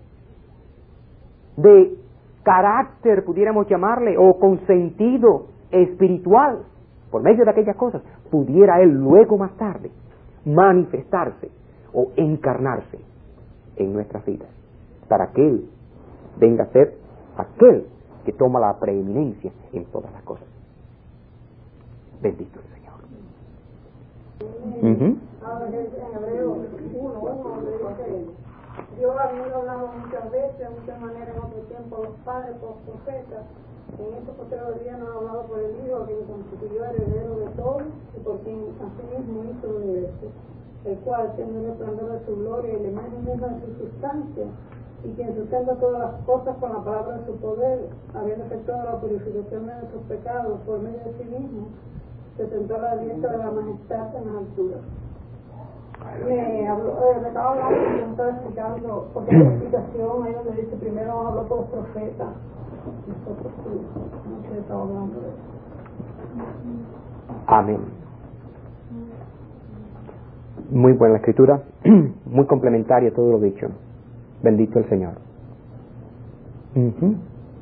de carácter, pudiéramos llamarle, o con sentido espiritual, por medio de aquellas cosas, pudiera Él luego más tarde manifestarse o encarnarse en nuestras vidas, para que Él venga a ser aquel que toma la preeminencia en todas las cosas. Bendito el Señor. Uh-huh. Ahora en Hebreo uno, uno, dice, Dios ha venido hablando muchas veces, de muchas maneras en otro tiempo a los padres, por los profetas. En estos posteriores días nos ha hablado por el Hijo, quien constituyó heredero de todo y por quien asimismo hizo el universo, el cual, siendo el resplandor de su gloria y la imagen misma de su sustancia, y quien sustenta todas las cosas con la palabra de su poder, habiendo efectuado la purificación de nuestros pecados por medio de sí mismo, se sentó a la diestra de la majestad en las alturas. Me, habló, eh, me estaba hablando y me estaba explicando, porque la explicación ahí donde dice primero habló por los profetas, nosotros sí, no sé, estaba hablando de eso. Amén. Muy buena la escritura, muy complementaria a todo lo dicho. Bendito el Señor. Uh-huh.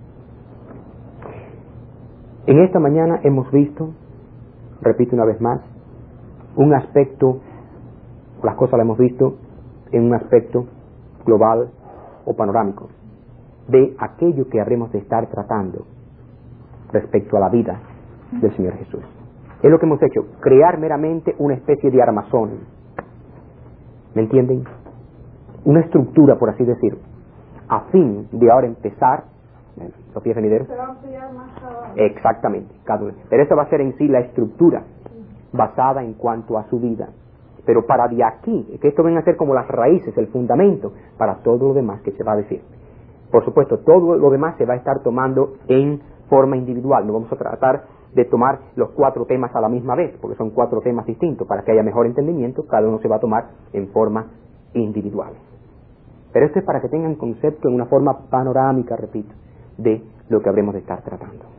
En esta mañana hemos visto, repito una vez más, un aspecto, las cosas las hemos visto en un aspecto global o panorámico de aquello que habremos de estar tratando respecto a la vida del Señor Jesús. Es lo que hemos hecho, crear meramente una especie de armazón. ¿Me entienden? Una estructura, por así decirlo, a fin de ahora empezar. Sofía Fenideros. Se va a ampliar más cada... Exactamente, cada uno. Pero esa va a ser en sí la estructura basada en cuanto a su vida. Pero para de aquí, que esto venga a ser como las raíces, el fundamento para todo lo demás que se va a decir. Por supuesto, todo lo demás se va a estar tomando en forma individual. No vamos a tratar de tomar los cuatro temas a la misma vez, porque son cuatro temas distintos. Para que haya mejor entendimiento, cada uno se va a tomar en forma individual. Pero esto es para que tengan concepto en una forma panorámica, repito, de lo que habremos de estar tratando.